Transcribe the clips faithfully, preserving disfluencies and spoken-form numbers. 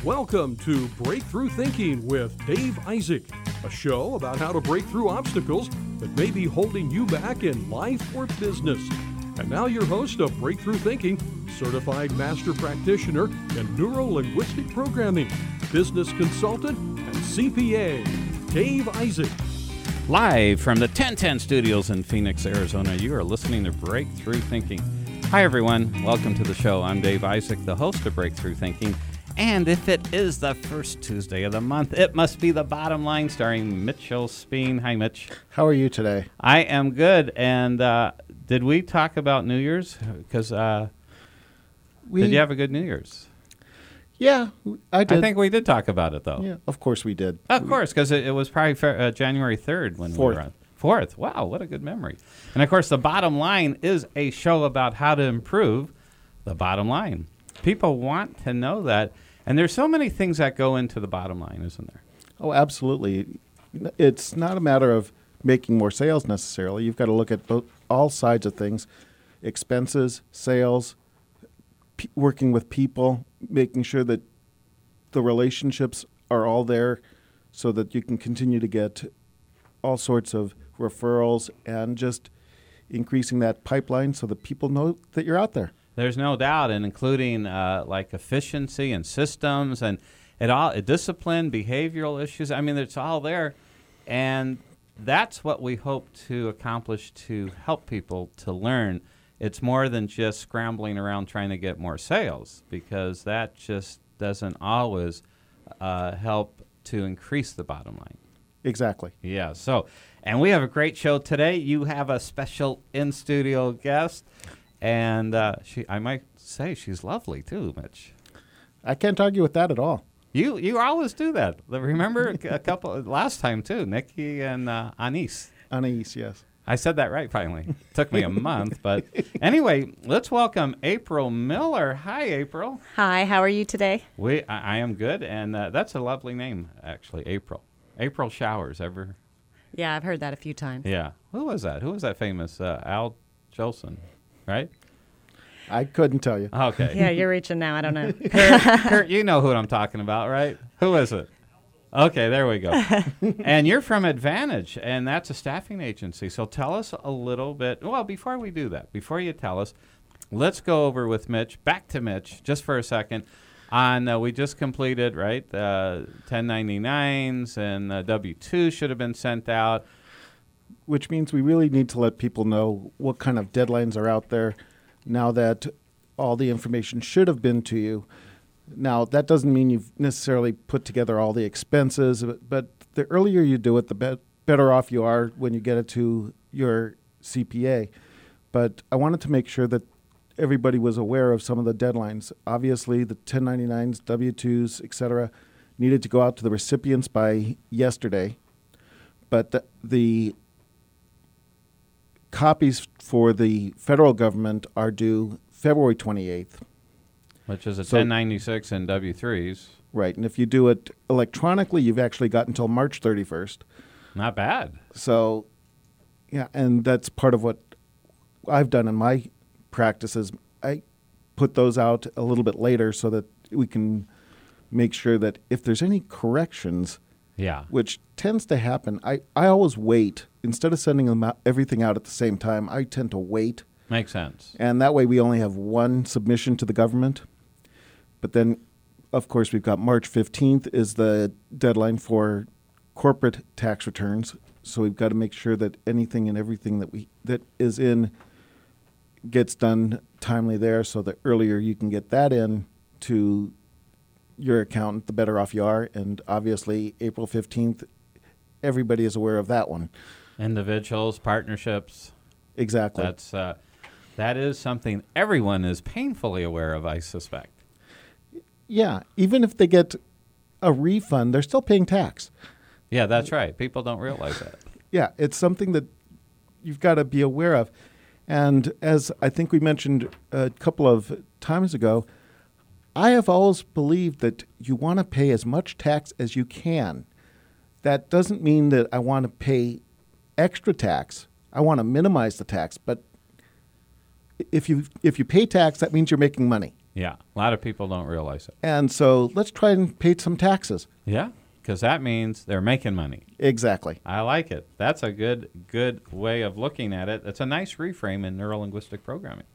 Welcome to Breakthrough Thinking with Dave Isaac, a show about how to break through obstacles that may be holding you back in life or business. And now your host of Breakthrough Thinking, certified master practitioner in neuro-linguistic programming, business consultant, and C P A, Dave Isaac. Live from the ten ten studios in Phoenix, Arizona, you are listening to Breakthrough Thinking. Hi, everyone. Welcome to the show. I'm Dave Isaac, the host of Breakthrough Thinking. And if it is the first Tuesday of the month, it must be The Bottom Line, starring Mitchell Speen. Hi, Mitch. How are you today? I am good. And uh, did we talk about New Year's? Because uh, did you have a good New Year's? Yeah, I did. I think we did talk about it, though. Yeah, of course we did. Of course, because it, it was probably fe- uh, January third when Fourth. we were on. Fourth. Wow, what a good memory. And, of course, The Bottom Line is a show about how to improve the bottom line. People want to know that. And there's so many things that go into the bottom line, isn't there? Oh, absolutely. It's not a matter of making more sales necessarily. You've got to look at both, all sides of things, expenses, sales, p- working with people, making sure that the relationships are all there so that you can continue to get all sorts of referrals and just increasing that pipeline so that people know that you're out there. There's no doubt, and including uh, like efficiency and systems and it all, uh, discipline, behavioral issues. I mean, it's all there, and that's what we hope to accomplish to help people to learn. It's more than just scrambling around trying to get more sales, because that just doesn't always uh, help to increase the bottom line. Exactly. Yeah. So, and we have a great show today. You have a special in-studio guest. And uh, she, I might say she's lovely, too, Mitch. I can't argue with that at all. You you always do that. Remember a couple last time, too, Nikki and uh, Anise. Anise, yes. I said that right, finally. Took me a month. But anyway, let's welcome April Miller. Hi, April. Hi, how are you today? We I, I am good, and uh, that's a lovely name, actually, April. April Showers, ever? Yeah, I've heard that a few times. Yeah. Who was that? Who was that famous? Uh, Al Jolson. Right? I couldn't tell you. Okay. Yeah, you're reaching now. I don't know. Kurt, Kurt, you know who I'm talking about, right? Who is it? Okay, there we go. And you're from Advantage, and that's a staffing agency. So tell us a little bit. Well, before we do that, before you tell us, let's go over with Mitch, back to Mitch, just for a second. On uh, we just completed, right, uh, ten ninety-nines, and uh, W two should have been sent out. Which means we really need to let people know what kind of deadlines are out there now that all the information should have been to you. Now, that doesn't mean you've necessarily put together all the expenses, but, but the earlier you do it, the be- better off you are when you get it to your C P A. But I wanted to make sure that everybody was aware of some of the deadlines. Obviously, the ten ninety-nines, W twos, et cetera, needed to go out to the recipients by yesterday. But the, the copies for the federal government are due February twenty-eighth. Which is a So- ten ninety-six and W threes. Right, and if you do it electronically, you've actually got until March thirty-first. Not bad. So, yeah, and that's part of what I've done in my practices. I put those out a little bit later so that we can make sure that if there's any corrections, Yeah. which tends to happen, I, I always wait. Instead of sending them out, everything out at the same time, I tend to wait. Makes sense. And that way we only have one submission to the government. But then, of course, we've got March fifteenth is the deadline for corporate tax returns. So we've got to make sure that anything and everything that we that is in gets done timely there. So the earlier you can get that in to your accountant, the better off you are. And obviously, April fifteenth, everybody is aware of that one. Individuals, partnerships. Exactly. That's uh, that is something everyone is painfully aware of, I suspect. Yeah, even if they get a refund, they're still paying tax. Yeah, that's right. People don't realize that. Yeah, it's something that you've got to be aware of. And as I think we mentioned a couple of times ago, I have always believed that you want to pay as much tax as you can. That doesn't mean that I want to pay extra tax. I want to minimize the tax. But if you if you pay tax, that means you're making money. Yeah, a lot of people don't realize it. And so let's try and pay some taxes. Yeah, because that means they're making money. Exactly. I like it. That's a good good way of looking at it. That's a nice reframe in neuro-linguistic programming.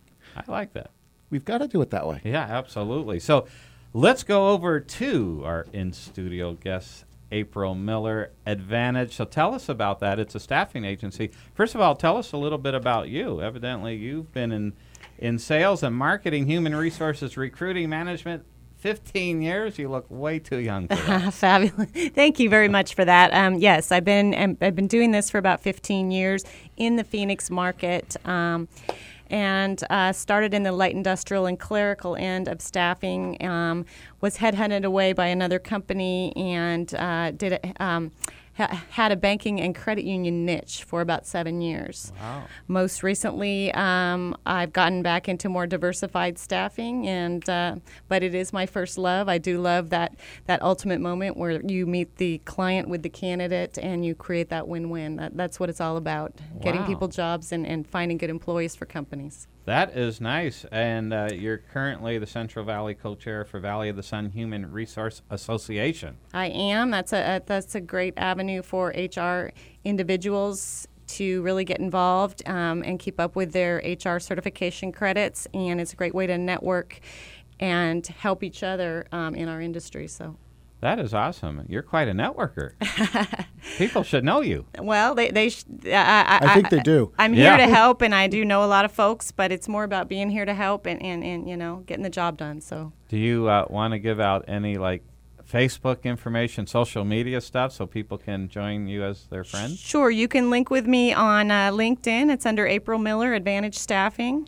I like that. We've got to do it that way. Yeah, absolutely. So let's go over to our in-studio guest, April Miller, Advantage. So tell us about that. It's a staffing agency. First of all, tell us a little bit about you. Evidently, you've been in, in sales and marketing, human resources, recruiting, management, fifteen years. You look way too young for that. Fabulous. Thank you very much for that. Um, yes, I've been um, I've been doing this for about fifteen years in the Phoenix market. Um, and uh, started in the light industrial and clerical end of staffing, um, was headhunted away by another company, and uh, did a, um, ha- had a banking and credit union niche for about seven years. Wow. Most recently, um, I've gotten back into more diversified staffing, and uh, but it is my first love. I do love that that ultimate moment where you meet the client with the candidate and you create that win-win. That, that's what it's all about, getting Wow. people jobs and, and finding good employees for companies. That is nice. And uh, you're currently the Central Valley co-chair for Valley of the Sun Human Resource Association. I am. That's a, a that's a great avenue for H R individuals to really get involved um, and keep up with their H R certification credits, and it's a great way to network and help each other um, in our industry. So, That is awesome. You're quite a networker. People should know you. well, they they sh- I, I, I think they do. I'm Yeah. here to help, and I do know a lot of folks, but it's more about being here to help and, and, and you know getting the job done. So. Do you uh, want to give out any like Facebook information, social media stuff, so people can join you as their friend? Sure, you can link with me on uh, LinkedIn. It's under April Miller, Advantage Staffing.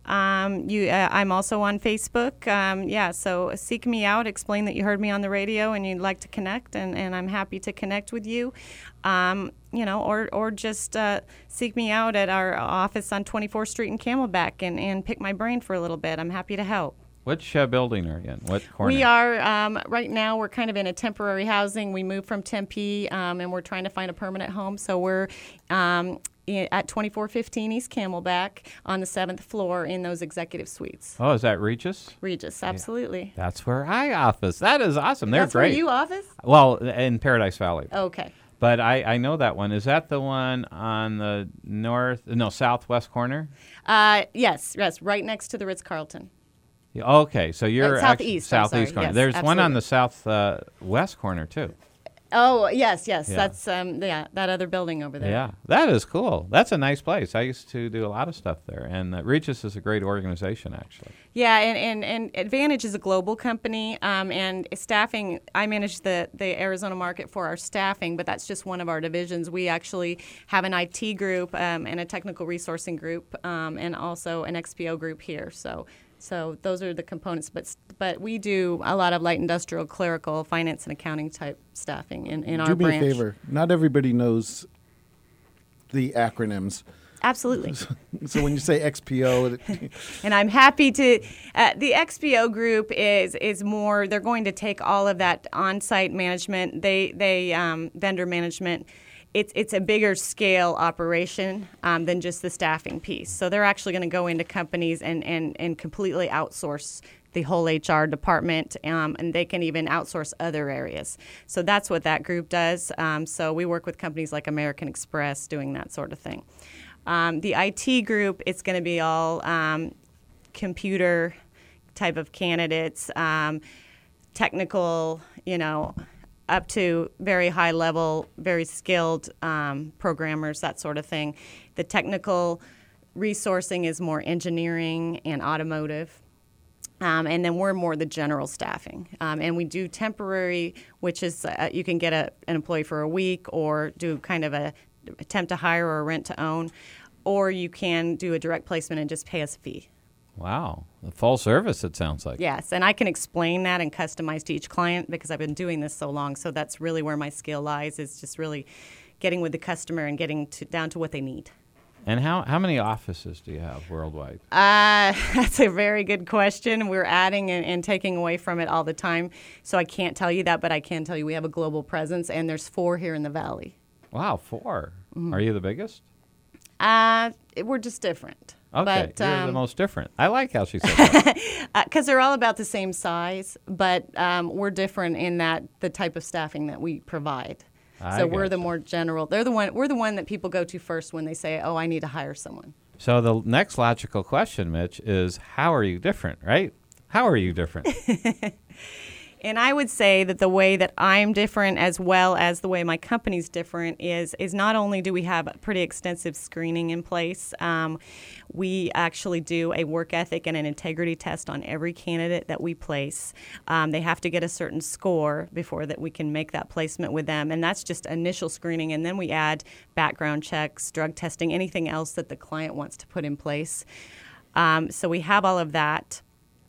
Um, you, uh, I'm also on Facebook. Um, yeah, so seek me out, explain that you heard me on the radio and you'd like to connect, and, and I'm happy to connect with you. Um, you know, or or just uh, seek me out at our office on twenty-fourth Street in Camelback and, and pick my brain for a little bit. I'm happy to help. Which uh, building are you in? What corner? We are, um, right now, we're kind of in a temporary housing. We moved from Tempe, um, and we're trying to find a permanent home. So we're um, i- at twenty-four fifteen East Camelback on the seventh floor in those executive suites. Oh, is that Regis? Regis, absolutely. That's where I office. That is awesome. They're That's great. where you office? Well, in Paradise Valley. Okay. But I, I know that one. Is that the one on the north, no, southwest corner? Uh, yes, yes, right next to the Yeah, Ritz-Carlton. Okay, so you're Uh, actually southeast, I'm southeast sorry. corner. Yes, There's one on absolutely. the south uh, west corner too. Oh, yes, yes. Yeah. That's, um, yeah, that other building over there. Yeah, that is cool. That's a nice place. I used to do a lot of stuff there, and uh, Regis is a great organization, actually. Yeah, and, and, and Advantage is a global company, um, and staffing, I manage the, the Arizona market for our staffing, but that's just one of our divisions. We actually have an I T group um, and a technical resourcing group, um, and also an X P O group here. So so those are the components, but but we do a lot of light industrial, clerical, finance, and accounting type staffing in, in our Do me branch. a favor. Not everybody knows the acronyms. Absolutely. So when you say X P O, it- And I'm happy to. Uh, the X P O group is is more. They're going to take all of that on-site management. They they um, vendor management. It's it's a bigger scale operation um, than just the staffing piece. So they're actually going to go into companies and, and, and completely outsource the whole H R department, um, and they can even outsource other areas. So that's what that group does. Um, so we work with companies like American Express doing that sort of thing. Um, the I T group, it's going to be all um, computer type of candidates, um, technical, you know, up to very high level, very skilled um, programmers, that sort of thing. The technical resourcing is more engineering and automotive. Um, and then we're more the general staffing. Um, and we do temporary, which is uh, you can get a, an employee for a week or do kind of a attempt to hire or a rent to own, or you can do a direct placement and just pay us a fee. Wow, a full service, it sounds like. Yes, and I can explain that and customize to each client because I've been doing this so long. So that's really where my skill lies, is just really getting with the customer and getting to, down to what they need. And how, how many offices do you have worldwide? Uh, that's a very good question. We're adding and, and taking away from it all the time. So I can't tell you that, but I can tell you we have a global presence, and there's four here in the Valley. Wow, four. Mm-hmm. Are you the biggest? Uh, it- we're just different. Okay, but, you're um, the most different. I like how she said that. Because they're all about the same size, but um, we're different in that the type of staffing that we provide. I So we're the gotcha. more general. They're the one. We're the one that people go to first when they say, "Oh, I need to hire someone." So the next logical question, Mitch, is how are you different, right? How are you different? And I would say that the way that I'm different, as well as the way my company's different, is is not only do we have a pretty extensive screening in place, um, we actually do a work ethic and an integrity test on every candidate that we place. Um, they have to get a certain score before that we can make that placement with them, and that's just initial screening. And then we add background checks, drug testing, anything else that the client wants to put in place. Um, so we have all of that.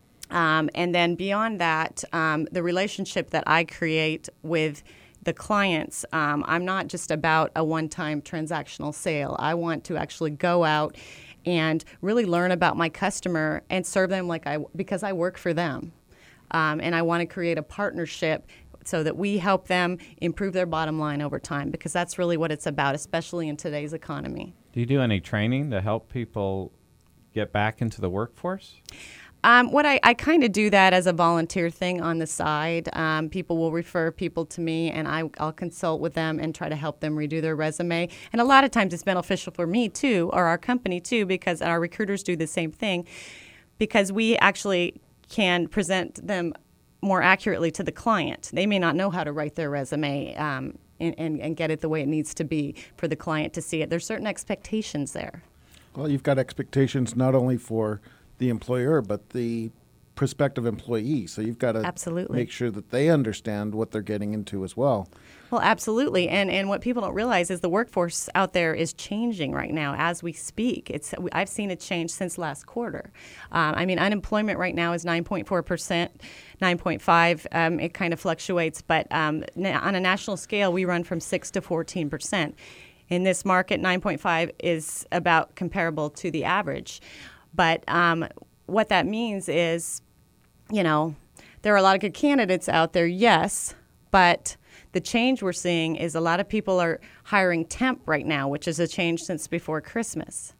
Um, and then beyond that, um, the relationship that I create with the clients, um, I'm not just about a one-time transactional sale. I want to actually go out and really learn about my customer and serve them like I, because I work for them. Um, and I want to create a partnership so that we help them improve their bottom line over time, because that's really what it's about, especially in today's economy. Do you do any training to help people get back into the workforce? Um, what I, I kind of do that as a volunteer thing on the side. Um, people will refer people to me, and I, I'll consult with them and try to help them redo their resume. And a lot of times it's beneficial for me too, or our company too, because our recruiters do the same thing, because we actually can present them more accurately to the client. They may not know how to write their resume um, and, and, and get it the way it needs to be for the client to see it. There's certain expectations there. Well, you've got expectations not only for the employer, but the prospective employee. So you've got to Absolutely. make sure that they understand what they're getting into as well. Well, absolutely. And and what people don't realize is the workforce out there is changing right now as we speak. It's I've seen it change since last quarter. Um, I mean, unemployment right now is nine point four percent, nine point five. Um, it kind of fluctuates, but um, na- on a national scale, we run from six to fourteen percent. In this market, nine point five is about comparable to the average. But um, what that means is, you know, there are a lot of good candidates out there, yes, but the change we're seeing is a lot of people are hiring temp right now, which is a change since before Christmas.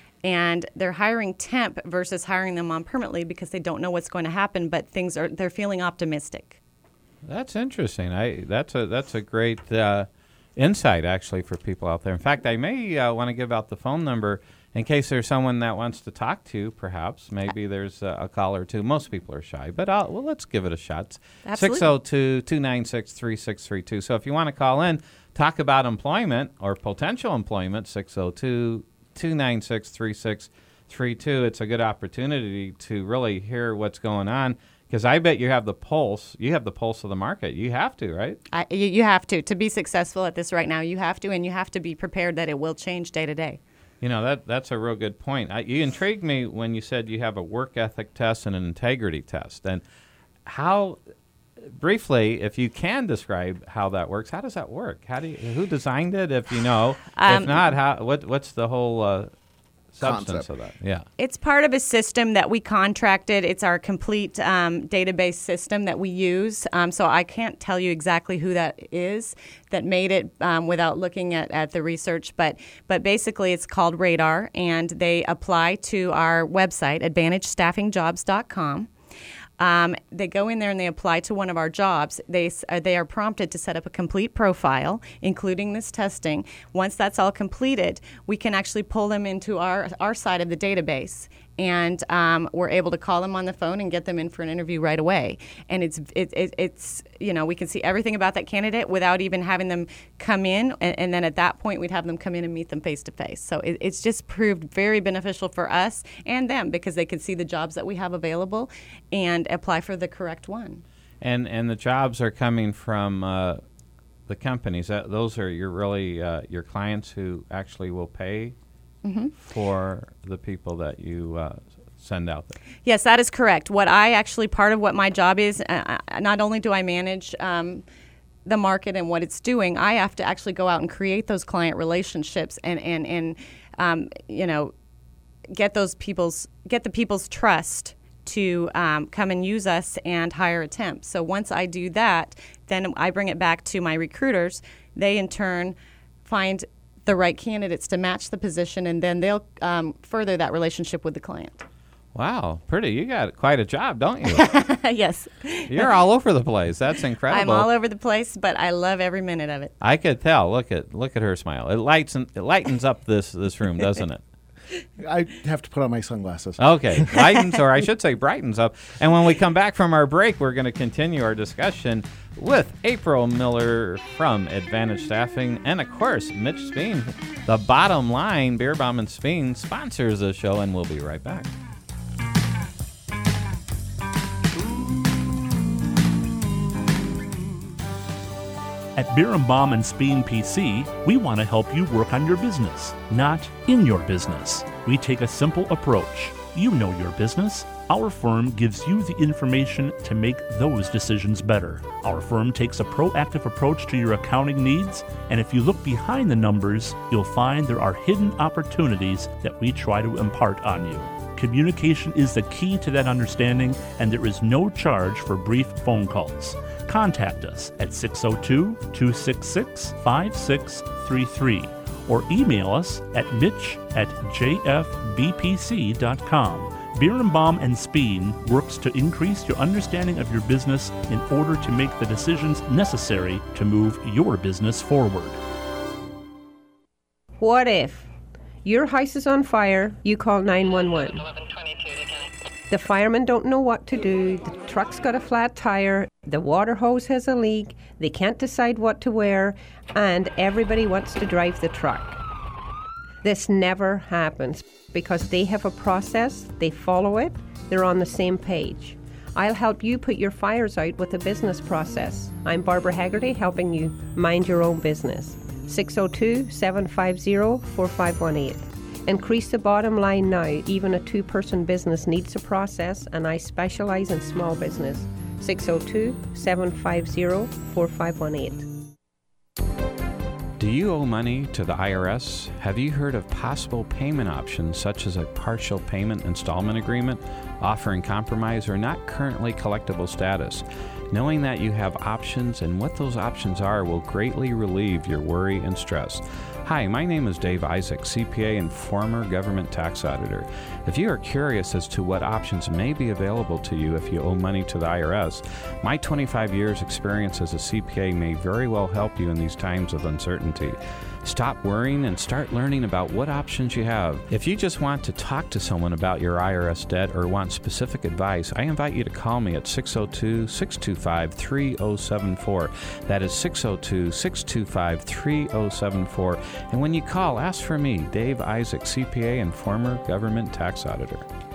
And they're hiring temp versus hiring them on permanently because they don't know what's going to happen, but things are they're feeling optimistic. That's interesting. I that's a that's a great uh, insight actually for people out there. In fact, I may uh, want to give out the phone number in case there's someone that wants to talk to. Perhaps maybe there's a, a call or two. Most people are shy, but I'll, well, let's give it a shot. Absolutely. six oh two, two nine six, three six three two. So if you want to call in, talk about employment or potential employment, six oh two, two nine six, three six three two. It's a good opportunity to really hear what's going on, because I bet you have the pulse. You have the pulse of the market. You have to, right? I, you, you have to. To be successful at this right now, you have to, and you have to be prepared that it will change day to day. You know, that that's a real good point. I, you intrigued me when you said you have a work ethic test and an integrity test. And how, briefly, if you can describe how that works, how does that work? How do you, who designed it, if you know? Um, if not, how what what's the whole uh, substance Concept. of that? Yeah. It's part of a system that we contracted. It's our complete um, database system that we use. Um, so I can't tell you exactly who that is that made it um, without looking at, at the research. But but basically, it's called Radar, and they apply to our website, advantage staffing jobs dot com. Um, they go in there and they apply to one of our jobs. They s- uh, they are prompted to set up a complete profile, including this testing. Once that's all completed, we can actually pull them into our our side of the database, and um, we're able to call them on the phone and get them in for an interview right away. And it's it, it, it's you know we can see everything about that candidate without even having them come in, and, and then at that point we'd have them come in and meet them face to face. So it, it's just proved very beneficial for us and them, because they can see the jobs that we have available and apply for the correct one. And and the jobs are coming from uh, the companies. That those are your really uh, your clients who actually will pay Mm-hmm. for the people that you uh, send out there. Yes, that is correct. What I actually, part of what my job is, uh, not only do I manage um, the market and what it's doing, I have to actually go out and create those client relationships and, and, and um, you know, get those people's, get the people's trust to um, come and use us and hire a temp. So once I do that, then I bring it back to my recruiters. They in turn find the right candidates to match the position, and then they'll um, further that relationship with the client. Wow, pretty. You got quite a job, don't you? Yes. You're all over the place. That's incredible. I'm all over the place, but I love every minute of it. I could tell. Look at look at her smile. It lights it lightens up this this room, doesn't it? I have to put on my sunglasses. Okay, lightens, or I should say brightens up. And when we come back from our break, we're going to continue our discussion with April Miller from Advantage Staffing, and of course, Mitch Speen. The Bottom Line, Beer Bomb and Speen sponsors the show, and we'll be right back. At Beer and Bomb and Speen P C, we want to help you work on your business, not in your business. We take a simple approach. You know your business. Our firm gives you the information to make those decisions better. Our firm takes a proactive approach to your accounting needs, and if you look behind the numbers, you'll find there are hidden opportunities that we try to impart on you. Communication is the key to that understanding, and there is no charge for brief phone calls. Contact us at six oh two, two six six, five six three three or email us at mitch at j f b p c dot com. Beer and Bomb and Speen works to increase your understanding of your business in order to make the decisions necessary to move your business forward. What if your house is on fire, you call nine one one. The firemen don't know what to do, the truck's got a flat tire, the water hose has a leak, they can't decide what to wear, and everybody wants to drive the truck. This never happens because they have a process, they follow it, they're on the same page. I'll help you put your fires out with a business process. I'm Barbara Haggerty, helping you mind your own business. six oh two, seven five zero, four five one eight. Increase the bottom line now. Even a two-person business needs a process, and I specialize in small business. six oh two, seven five zero, four five one eight. Do you owe money to the I R S? Have you heard of possible payment options such as a partial payment installment agreement, offering compromise or not currently collectible status? Knowing that you have options and what those options are will greatly relieve your worry and stress. Hi, my name is Dave Isaac, C P A and former government tax auditor. If you are curious as to what options may be available to you if you owe money to the I R S, my twenty-five years experience as a C P A may very well help you in these times of uncertainty. Stop worrying and start learning about what options you have. If you just want to talk to someone about your I R S debt or want specific advice, I invite you to call me at six oh two, six two five, three oh seven four. That is six oh two, six two five, three oh seven four. And when you call, ask for me, Dave Isaac, C P A and former government tax auditor.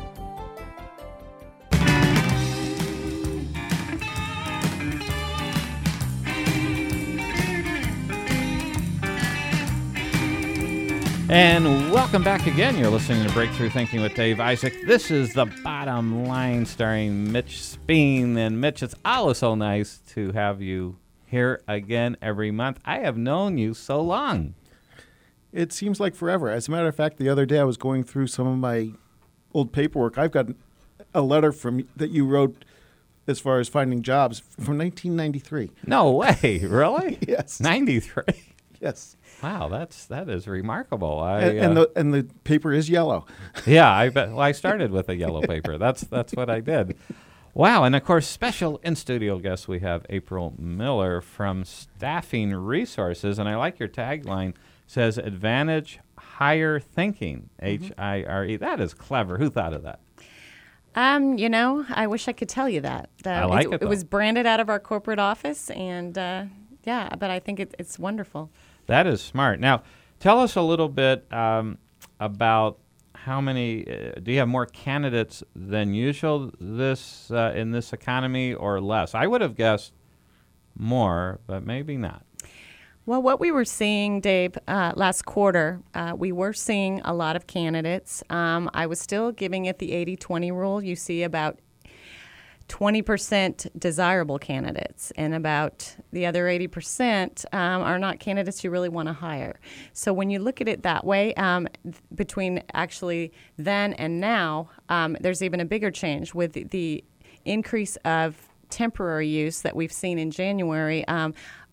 And welcome back again. You're listening to Breakthrough Thinking with Dave Isaac. This is The Bottom Line starring Mitch Speen. And Mitch, it's always so nice to have you here again every month. I have known you so long. It seems like forever. As a matter of fact, the other day I was going through some of my old paperwork. I've got a letter from that you wrote as far as finding jobs from nineteen ninety-three. No way. Really? Yes. ninety-three? Yes. Wow, that's that is remarkable. I, and, and uh, the and the paper is yellow. Yeah, I bet. Well, I started with a yellow paper. That's that's what I did. Wow, and of course, special in-studio guest, we have April Miller from Staffing Resources, and I like your tagline. It says Advantage Hire Thinking, H I R E. That is clever. Who thought of that? Um, you know, I wish I could tell you that. Uh, I like it, It though. was branded out of our corporate office, and uh, yeah, but I think it, it's wonderful. That is smart. Now, tell us a little bit um, about how many. Uh, do you have more candidates than usual this uh, in this economy, or less? I would have guessed more, but maybe not. Well, what we were seeing, Dave, uh, last quarter, uh, we were seeing a lot of candidates. Um, I was still giving it the eighty twenty rule. You see about twenty percent desirable candidates, and about the other eighty percent um, are not candidates you really want to hire. So when you look at it that way, um, th- between actually then and now, um, there's even a bigger change with the, the increase of temporary use that we've seen in January. Um,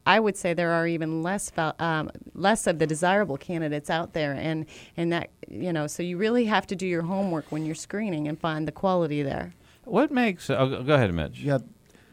I would say there are even less val- um, less of the desirable candidates out there, and and that you know, so you really have to do your homework when you're screening and find the quality there. What makes? Oh, go ahead, Mitch. Yeah,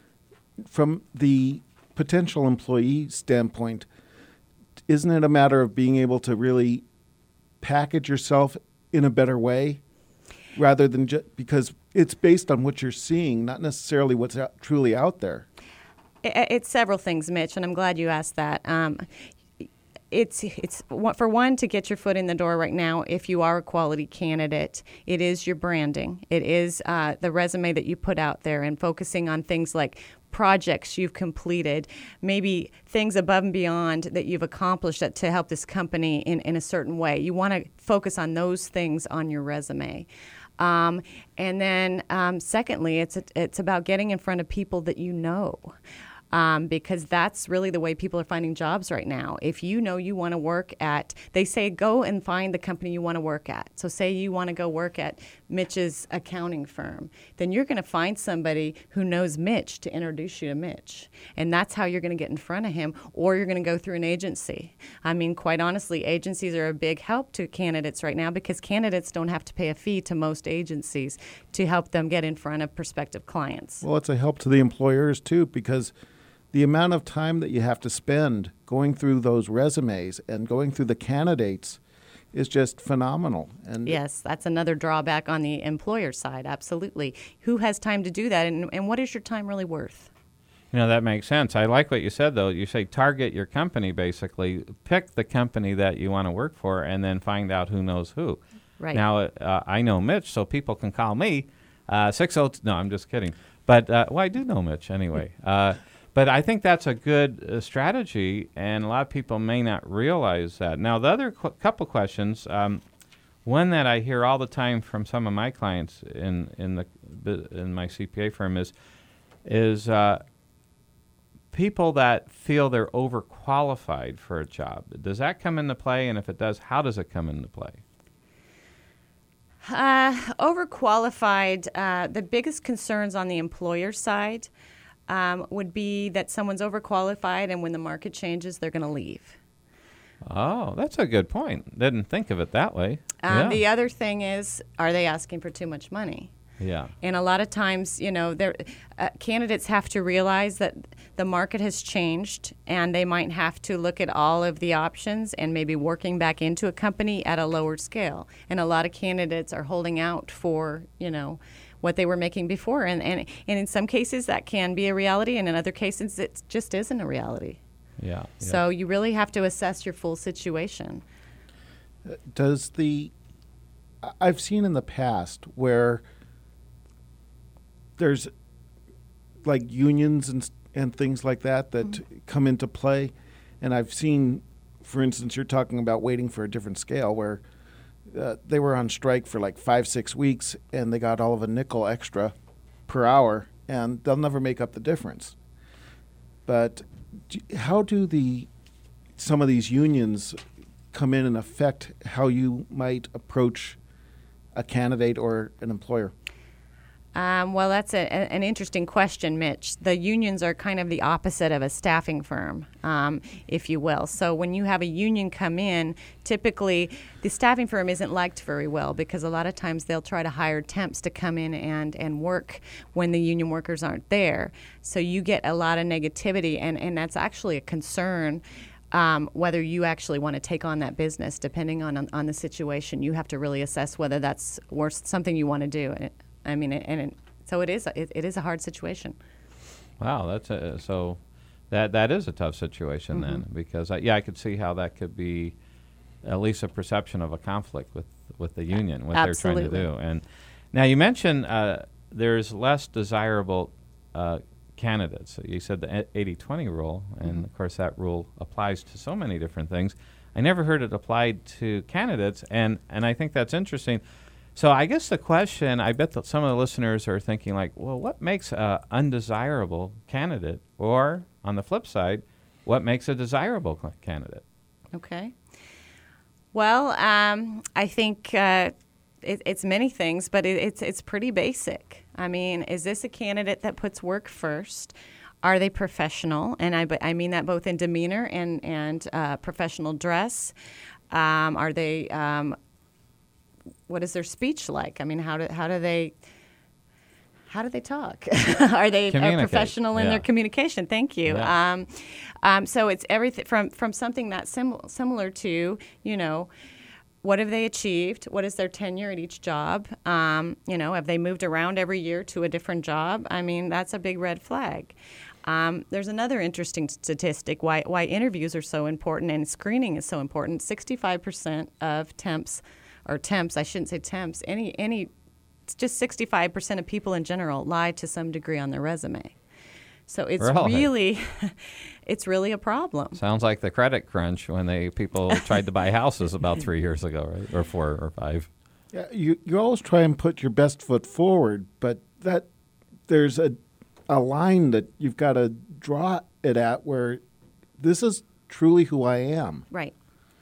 from the potential employee standpoint, isn't it a matter of being able to really package yourself in a better way, rather than just because it's based on what you're seeing, not necessarily what's out, truly out there? It's several things, Mitch, and I'm glad you asked that. Um, it's it's for one, to get your foot in the door right now. If you are a quality candidate, it is your branding. It is uh, the resume that you put out there, and focusing on things like projects you've completed, maybe things above and beyond that you've accomplished that to help this company in, in a certain way. You want to focus on those things on your resume. Um, and then um, secondly, it's a, it's about getting in front of people that you know. Um, because that's really the way people are finding jobs right now. If you know you want to work at, they say go and find the company you want to work at. So say you want to go work at Mitch's accounting firm, then you're going to find somebody who knows Mitch to introduce you to Mitch. And that's how you're going to get in front of him, or you're going to go through an agency. I mean, quite honestly, agencies are a big help to candidates right now, because candidates don't have to pay a fee to most agencies to help them get in front of prospective clients. Well, it's a help to the employers too, because the amount of time that you have to spend going through those resumes and going through the candidates is just phenomenal. And yes, that's another drawback on the employer side, absolutely. Who has time to do that, and, and what is your time really worth? You know, that makes sense. I like what you said, though. You say target your company, basically. Pick the company that you want to work for, and then find out who knows who. Right. Now, uh, I know Mitch, so people can call me. Uh, six oh two, no, I'm just kidding. But, uh, well, I do know Mitch anyway. Uh But I think that's a good uh, strategy, and a lot of people may not realize that. Now, the other qu- couple questions, um, one that I hear all the time from some of my clients in in the in my C P A firm is is uh, people that feel they're overqualified for a job. Does that come into play? And if it does, how does it come into play? Uh, overqualified. Uh, the biggest concerns on the employer side Um, would be that someone's overqualified, and when the market changes, they're going to leave. Oh, that's a good point. Didn't think of it that way. Um, yeah. The other thing is, are they asking for too much money? Yeah. And a lot of times, you know, uh, candidates have to realize that the market has changed, and they might have to look at all of the options and maybe working back into a company at a lower scale. And a lot of candidates are holding out for, you know, what they were making before. And, and, and in some cases, that can be a reality, and in other cases, it just isn't a reality. Yeah. yeah. So you really have to assess your full situation. Uh, does the, I've seen in the past where there's like unions and and things like that that mm-hmm. come into play, and I've seen, for instance, you're talking about waiting for a different scale where uh, they were on strike for like five six weeks and they got all of a nickel extra per hour, and they'll never make up the difference. But do, how do the some of these unions come in and affect how you might approach a candidate or an employer? Um, well, that's a, a, an interesting question, Mitch. The unions are kind of the opposite of a staffing firm, um, if you will. So when you have a union come in, typically the staffing firm isn't liked very well, because a lot of times they'll try to hire temps to come in and, and work when the union workers aren't there. So you get a lot of negativity, and, and that's actually a concern. Um, whether you actually want to take on that business, depending on, on on the situation, you have to really assess whether that's worth something you want to do. I mean, and it, so it is. It, it is a hard situation. Wow, that's a, so that that is a tough situation mm-hmm. then, because I, yeah, I could see how that could be at least a perception of a conflict with, with the union, what Absolutely. they're trying to do. And now you mentioned uh, there's less desirable uh, candidates. You said the eighty twenty rule, and mm-hmm. of course that rule applies to so many different things. I never heard it applied to candidates, and and I think that's interesting. So I guess the question, I bet that some of the listeners are thinking like, well, what makes an undesirable candidate? Or on the flip side, what makes a desirable cl- candidate? Okay. Well, um, I think uh, it, it's many things, but it, it's it's pretty basic. I mean, is this a candidate that puts work first? Are they professional? And I, I mean that both in demeanor and, and uh, professional dress. Um, are they, um, what is their speech like? I mean, how do, how do they, how do they talk? Are they are professional in yeah. their communication? Thank you. Yeah. Um, um, so it's everything from, from something that's sim- similar to, you know, what have they achieved? What is their tenure at each job? Um, you know, have they moved around every year to a different job? I mean, that's a big red flag. Um, there's another interesting statistic why why interviews are so important and screening is so important. sixty-five percent of temps, or temps, I shouldn't say temps, any any, it's just sixty-five percent of people in general lie to some degree on their resume. So it's Really? really, it's really a problem. Sounds like the credit crunch when they people tried to buy houses about three years ago, right? Or four or five. Yeah, you you always try and put your best foot forward, but that there's a a line that you've got to draw it at where this is truly who I am. Right.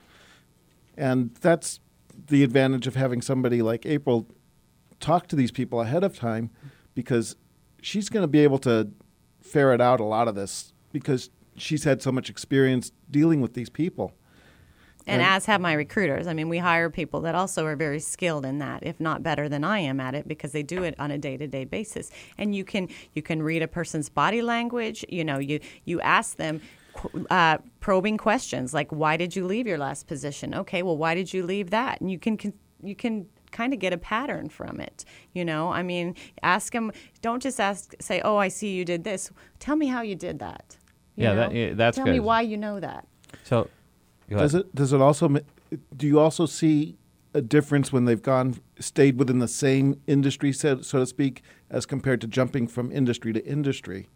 And that's the advantage of having somebody like April talk to these people ahead of time, because she's going to be able to ferret out a lot of this because she's had so much experience dealing with these people. And, And- as have my recruiters. I mean, we hire people that also are very skilled in that, if not better than I am at it, because they do it on a day-to-day basis. And you can you can read a person's body language. You know, you you ask them uh, probing questions like, "Why did you leave your last position?" Okay, well, why did you leave that? And you can, can you can kind of get a pattern from it. You know, I mean, ask them. Don't just ask. Say, "Oh, I see you did this." Tell me how you did that. You Yeah, know? that- yeah, that's Tell me good. why you know that. So, go Does ahead. it does it also ma- do you also see a difference when they've gone stayed within the same industry, so, so to speak, as compared to jumping from industry to industry?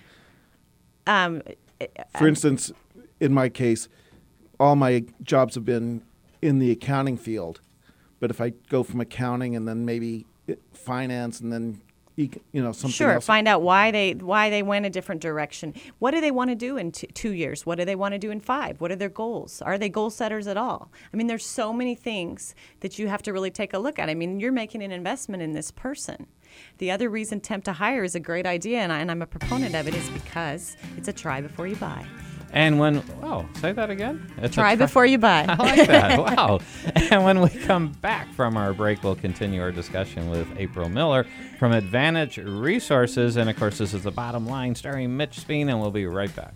Um, For instance, in my case, all my jobs have been in the accounting field. But if I go from accounting and then maybe it- finance and then ec- you know something Sure. else. Find out why they why they went a different direction. What do they want to do in t- two years? What do they want to do in five? What are their goals? Are they goal setters at all? I mean, there's so many things that you have to really take a look at. I mean, you're making an investment in this person. The other reason temp to hire is a great idea, and, I, and I'm a proponent of it, is because it's a try before you buy. And when, oh, say that again. It's a Try before you buy. I like that. Wow. And when we come back from our break, we'll continue our discussion with April Miller from Advantage Resources. And, of course, this is The Bottom Line starring Mitch Speen, and we'll be right back.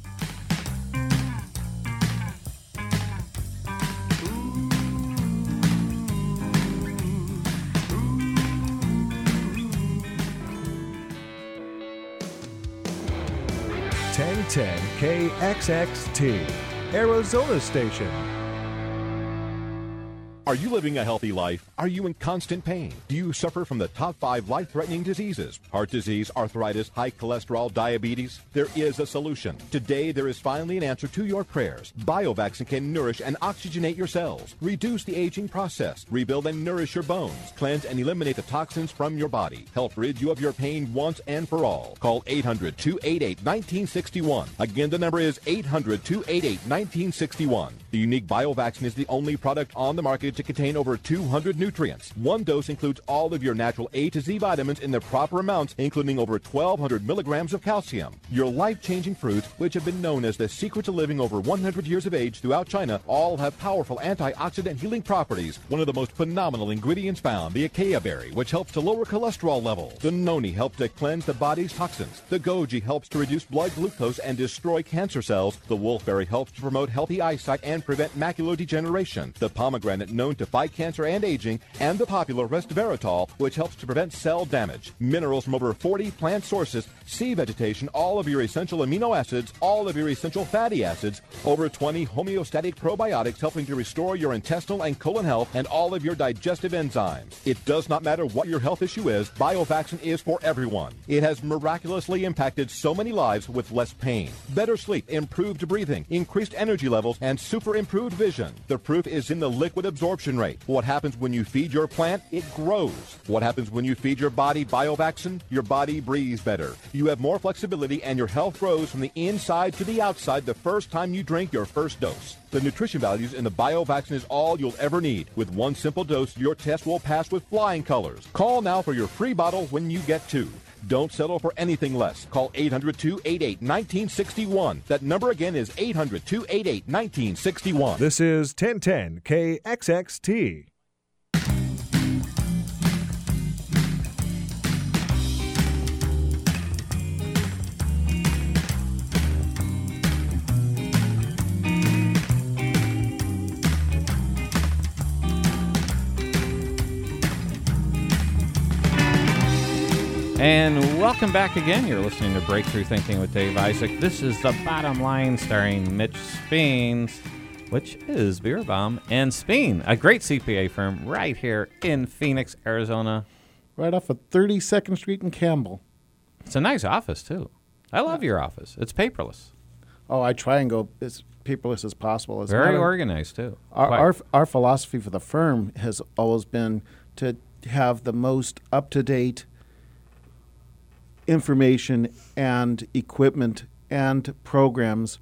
ten ten K X X T, Arizona Station. Are you living a healthy life? Are you in constant pain? Do you suffer from the top five life-threatening diseases? Heart disease, arthritis, high cholesterol, diabetes? There is a solution. Today, there is finally an answer to your prayers. BioVaccine can nourish and oxygenate your cells, reduce the aging process, rebuild and nourish your bones, cleanse and eliminate the toxins from your body, help rid you of your pain once and for all. Call eight hundred, two eight eight, one nine six one. Again, the number is eight hundred, two eight eight, one nine six one. The unique BioVaccine is the only product on the market to contain over two hundred nutrients. One dose includes all of your natural A to Z vitamins in the proper amounts, including over twelve hundred milligrams of calcium. Your life-changing fruits, which have been known as the secret to living over one hundred years of age throughout China, all have powerful antioxidant healing properties. One of the most phenomenal ingredients found, the acacia berry, which helps to lower cholesterol levels. The noni helps to cleanse the body's toxins. The goji helps to reduce blood glucose and destroy cancer cells. The wolfberry helps to promote healthy eyesight and prevent macular degeneration. The pomegranate, known to fight cancer and aging, and the popular resveratrol, which helps to prevent cell damage. Minerals from over forty plant sources, sea vegetation, all of your essential amino acids, all of your essential fatty acids, over twenty homeostatic probiotics helping to restore your intestinal and colon health, and all of your digestive enzymes. It does not matter what your health issue is, BioVaccine is for everyone. It has miraculously impacted so many lives with less pain, better sleep, improved breathing, increased energy levels, and super improved vision. The proof is in the liquid absorption rate. What happens when you feed your plant? It grows. What happens when you feed your body BioVaccine? Your body breathes better. You have more flexibility, and your health grows from the inside to the outside the first time you drink your first dose. The nutrition values in the BioVaccine is all you'll ever need. With one simple dose, your test will pass with flying colors. Call now for your free bottle when you get two. Don't settle for anything less. Call eight hundred, two eight eight, one nine six one. That number again is eight hundred, two eight eight, one nine six one. This is ten ten K X X T. And welcome back again. You're listening to Breakthrough Thinking with Dave Isaac. This is The Bottom Line starring Mitch Speens, which is Bierbaum and Speen, a great C P A firm right here in Phoenix, Arizona. Right off of thirty-second Street in Campbell. It's a nice office, too. I love your office. It's paperless. Oh, I try and go as paperless as possible. As Very organized, too. Our, our our philosophy for the firm has always been to have the most up-to-date information and equipment and programs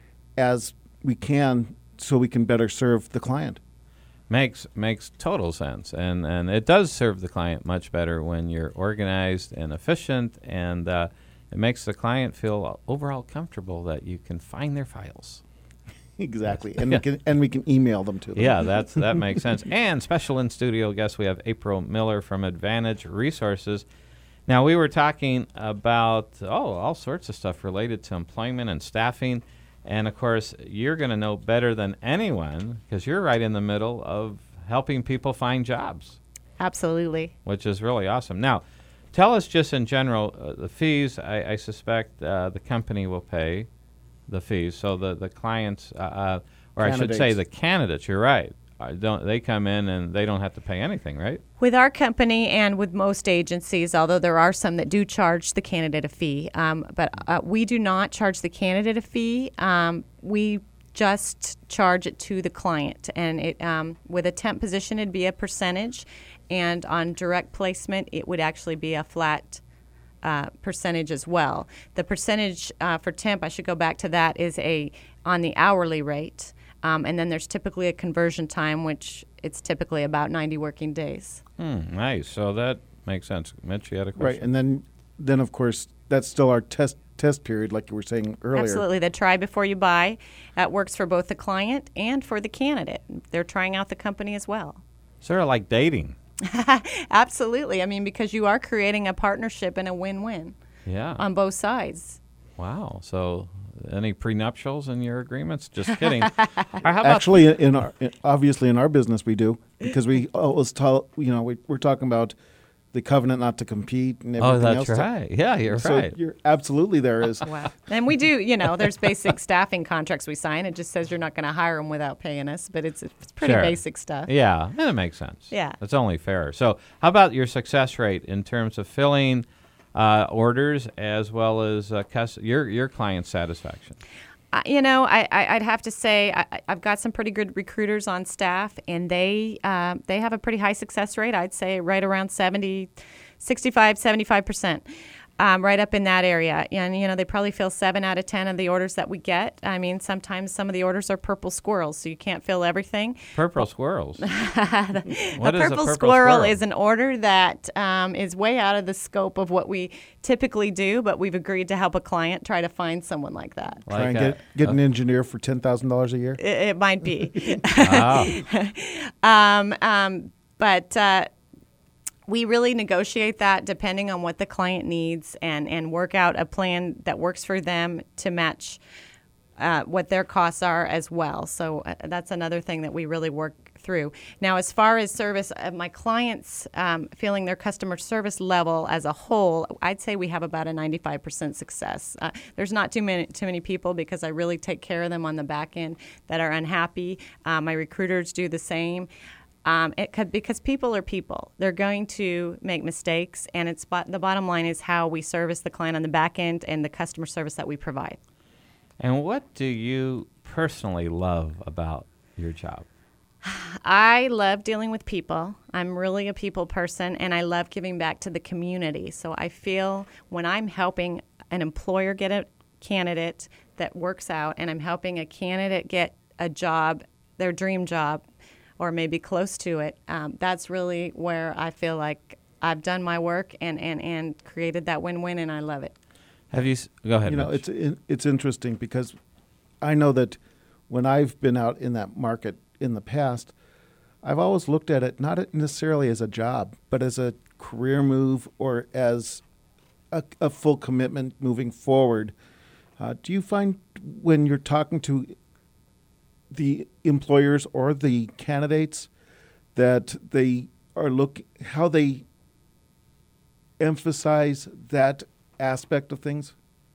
as we can so we can better serve the client. Makes makes total sense. And, and it does serve the client much better when you're organized and efficient, and uh, it makes the client feel overall comfortable that you can find their files. Exactly, and we can and we can email them to them. Yeah, that's that makes sense. And special in studio guest, we have April Miller from Advantage Resources. Now, we were talking about, oh, all sorts of stuff related to employment and staffing. And, of course, you're going to know better than anyone because you're right in the middle of helping people find jobs. Absolutely. Which is really awesome. Now, tell us just in general, uh, the fees, I, I suspect uh, the company will pay the fees. So the, the clients, uh, uh, or candidates. I should say the candidates, you're right. Uh, don't they come in and they don't have to pay anything, right? With our company and with most agencies, although there are some that do charge the candidate a fee, um, but uh, we do not charge the candidate a fee. Um, we just charge it to the client, and it um, with a temp position, it'd be a percentage, and on direct placement, it would actually be a flat uh, percentage as well. The percentage uh, for temp, I should go back to that, is a on the hourly rate. Um, and then there's typically a conversion time, which it's typically about ninety working days. Hmm, nice. So that makes sense. Mitch, you had a question? Right, and then, then of course, that's still our test test period, like you were saying earlier. Absolutely. The try before you buy. That works for both the client and for the candidate. They're trying out the company as well. Sort of like dating. Absolutely. I mean, because you are creating a partnership and a win-win. Yeah. On both sides. Wow. So... any prenuptials in your agreements? Just kidding. How about Actually, in our in, obviously in our business we do, because we always tell you know we, we're talking about the covenant not to compete and everything oh, else. that's right. To, yeah, you're so right. You're absolutely there is. Wow. And we do. You know, there's basic staffing contracts we sign. It just says you're not going to hire them without paying us, but it's it's pretty sure. basic stuff. Yeah, and it makes sense. Yeah, it's only fair. So, how about your success rate in terms of filling uh, orders as well as uh, cus- your your client satisfaction? Uh, you know, I, I, I'd have to say I, I've got some pretty good recruiters on staff, and they uh, they have a pretty high success rate. I'd say right around seventy, sixty-five, seventy-five percent, um, right up in that area. And, you know, they probably fill seven out of ten of the orders that we get. I mean, sometimes some of the orders are purple squirrels, so you can't fill everything. Purple well, squirrels? a, what purple is a purple squirrel, squirrel is an order that um, is way out of the scope of what we typically do, but we've agreed to help a client try to find someone like that. Try Like and a, get, get uh, an engineer for ten thousand dollars a year? It, it might be. Wow. um, um, but uh, we really negotiate that depending on what the client needs and, and work out a plan that works for them to match uh, what their costs are as well. So uh, that's another thing that we really work through. Now, as far as service, uh, my clients um, feeling their customer service level as a whole, I'd say we have about a ninety-five percent success. Uh, there's not too many too many people because I really take care of them on the back end that are unhappy. Uh, my recruiters do the same. Um, it could, because people are people. They're going to make mistakes, and it's the bottom line is how we service the client on the back end and the customer service that we provide. And what do you personally love about your job? I love dealing with people. I'm really a people person, and I love giving back to the community. So I feel when I'm helping an employer get a candidate that works out, and I'm helping a candidate get a job, their dream job, or maybe close to it, um, that's really where I feel like I've done my work and, and, and created that win-win, and I love it. Have you? s- Go ahead. You know, Mitch. it's it, it's interesting because I know that when I've been out in that market in the past, I've always looked at it not necessarily as a job, but as a career move or as a, a full commitment moving forward. Uh, do you find when you're talking to the employers or the candidates that they are look how they emphasize that aspect of things?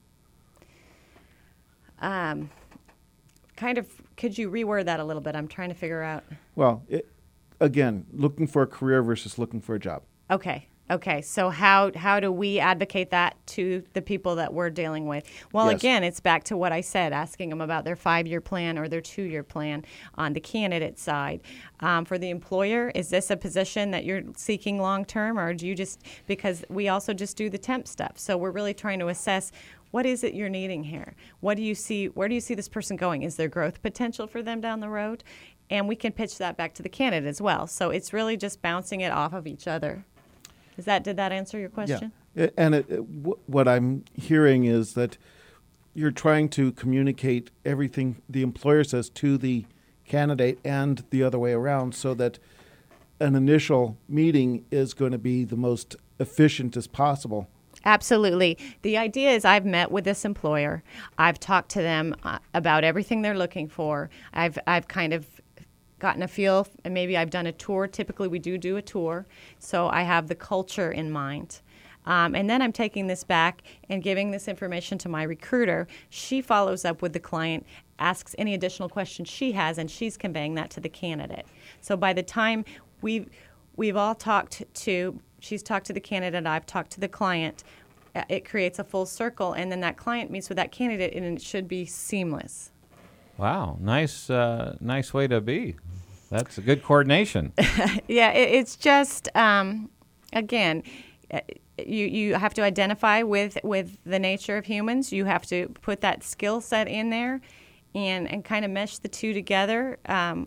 Um, kind of, could you reword that a little bit? I'm trying to figure out. Well, it, again, looking for a career versus looking for a job. Okay. Okay. So how how do we advocate that to the people that we're dealing with? Well, Yes. again, it's back to what I said, asking them about their five-year plan or their two-year plan on the candidate side. Um, for the employer, is this a position that you're seeking long-term, or do you just, because we also just do the temp stuff. So we're really trying to assess what is it you're needing here? What do you see, where do you see this person going? Is there growth potential for them down the road? And we can pitch that back to the candidate as well. So it's really just bouncing it off of each other. Is that, did that answer your question? Yeah. I- And it, it, wh- what I'm hearing is that you're trying to communicate everything the employer says to the candidate and the other way around so that an initial meeting is going to be the most efficient as possible. Absolutely. The idea is I've met with this employer. I've talked to them uh, about everything they're looking for. I've I've kind of gotten a feel, and maybe I've done a tour. Typically, we do do a tour, so I have the culture in mind. Um, and then I'm taking this back and giving this information to my recruiter. She follows up with the client, asks any additional questions she has, and she's conveying that to the candidate. So by the time we've, we've all talked to, she's talked to the candidate, I've talked to the client, uh, it creates a full circle, and then that client meets with that candidate, and it should be seamless. Wow, nice, uh, nice way to be. That's a good coordination. Yeah, it, it's just, um, again, uh, you you have to identify with, with the nature of humans. You have to put that skill set in there and, and kind of mesh the two together um,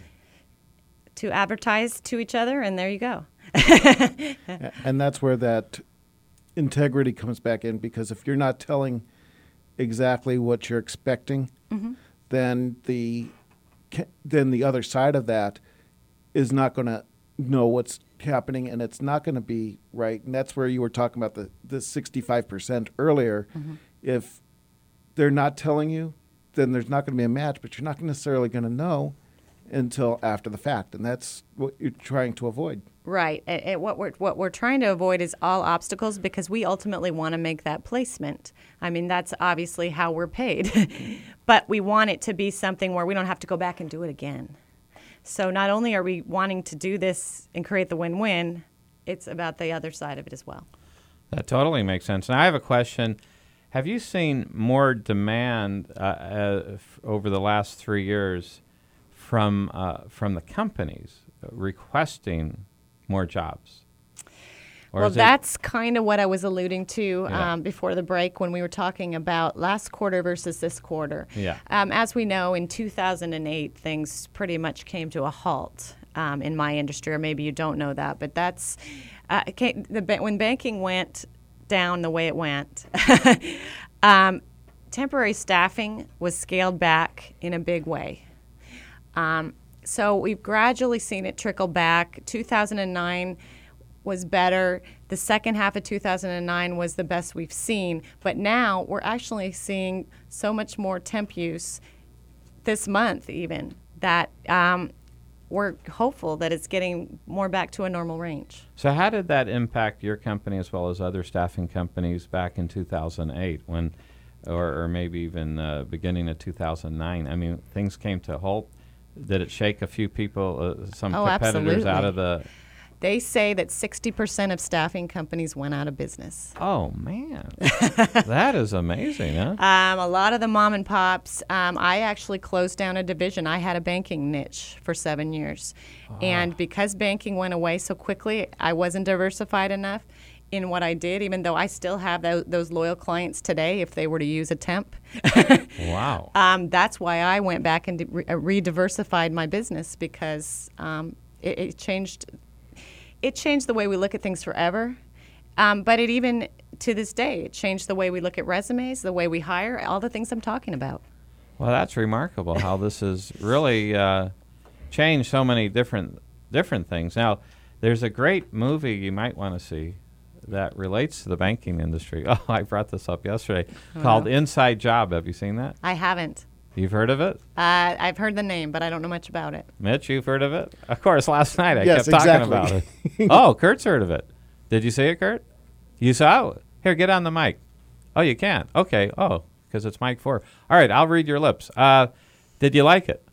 to advertise to each other, and there you go. A- And that's where that integrity comes back in, because if you're not telling exactly what you're expecting, Mm-hmm. then the ca- then the other side of that is not going to know what's happening, and it's not going to be right. And that's where you were talking about the, the sixty-five percent earlier. Mm-hmm. If they're not telling you, then there's not going to be a match, but you're not necessarily going to know until after the fact, and that's what you're trying to avoid. Right. And, and what we're what we're trying to avoid is all obstacles, because we ultimately want to make that placement. I mean, that's obviously how we're paid. But we want it to be something where we don't have to go back and do it again. So not only are we wanting to do this and create the win-win, it's about the other side of it as well. That totally makes sense. And I have a question. Have you seen more demand uh, uh, f- over the last three years from uh, from the companies requesting more jobs? Or Well, is it- that's kind of what I was alluding to Yeah. um, before the break when we were talking about last quarter versus this quarter. Yeah. Um, as we know, in two thousand eight, things pretty much came to a halt um, in my industry, or maybe you don't know that, but that's uh, it came, the, ba- when banking went down the way it went. um, temporary staffing was scaled back in a big way. Um, so we've gradually seen it trickle back. two thousand nine was better. The second half of two thousand nine was the best we've seen. But now we're actually seeing so much more temp use this month even that um, we're hopeful that it's getting more back to a normal range. So how did that impact your company as well as other staffing companies back in two thousand eight when, or, or maybe even uh, beginning of two thousand nine? I mean, things came to a halt. Did it shake a few people, uh, some Oh, competitors out absolutely. of the... They say that sixty percent of staffing companies went out of business. Oh, man. That is amazing, huh? Um, a lot of the mom and pops, um, I actually closed down a division. I had a banking niche for seven years. And because banking went away so quickly, I wasn't diversified enough in what I did, even though I still have tho- those loyal clients today if they were to use a temp. Wow. Um, that's why I went back and di- re- uh, re-diversified my business, because um, it, it changed. it changed the way we look at things forever. Um, but it even, to this day, it changed the way we look at resumes, the way we hire, all the things I'm talking about. Well, that's remarkable how this has really uh, changed so many different different things. Now, there's a great movie you might want to see that relates to the banking industry. Oh, I brought this up yesterday, Oh, called no. Inside Job. Have you seen that? I haven't. You've heard of it? Uh, I've heard the name, but I don't know much about it. Mitch, you've heard of it? Of course, last night I Yes, kept talking exactly. about it. Oh, Kurt's heard of it. Did you see it, Kurt? You saw it? Here, get on the mic. Oh, you can't? Okay. Oh, because it's mic four. All right, I'll read your lips. Uh, did you like it?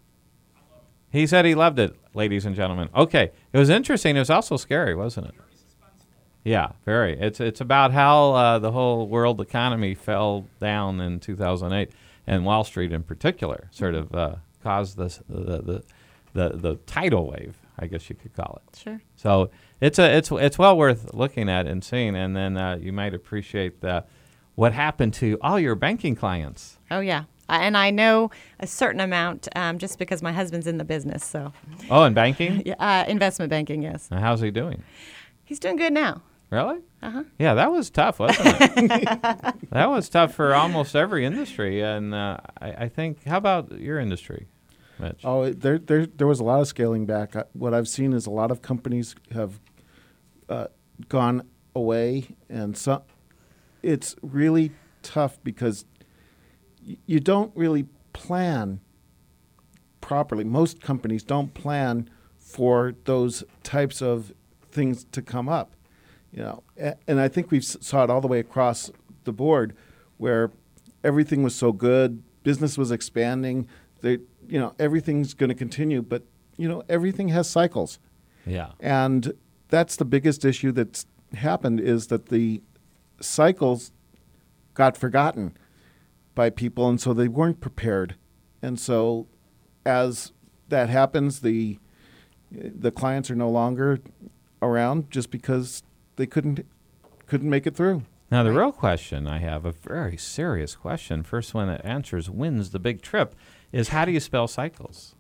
He said he loved it, ladies and gentlemen. Okay. It was interesting. It was also scary, wasn't it? Yeah, very. It's it's about how uh, the whole world economy fell down in two thousand eight, and Wall Street in particular sort of uh, caused this the, the the the tidal wave, I guess you could call it. Sure. So it's a it's it's well worth looking at and seeing, and then uh, you might appreciate the, what happened to all your banking clients. Oh, yeah. Uh, and I know a certain amount um, just because my husband's in the business. So, Oh, in banking? yeah, uh, investment banking, yes. And how's he doing? He's doing good now. Really? Uh-huh. Yeah, that was tough, wasn't it? That was tough for almost every industry, and uh, I, I think. How about your industry, Mitch? Oh, it- there, there, there was a lot of scaling back. Uh, What I've seen is a lot of companies have uh, gone away, and some. It's really tough because y- you don't really plan properly. Most companies don't plan for those types of things to come up, you know. A- And I think we've s- saw it all the way across the board, where everything was so good, business was expanding. They, you know, everything's going to continue, but you know, everything has cycles. Yeah. And that's the biggest issue that's happened, is that the cycles got forgotten by people, and so they weren't prepared. And so as that happens, the the clients are no longer around just because they couldn't couldn't make it through. Now, the real question I have, a very serious question, first one that answers wins the big trip, is how do you spell cycles?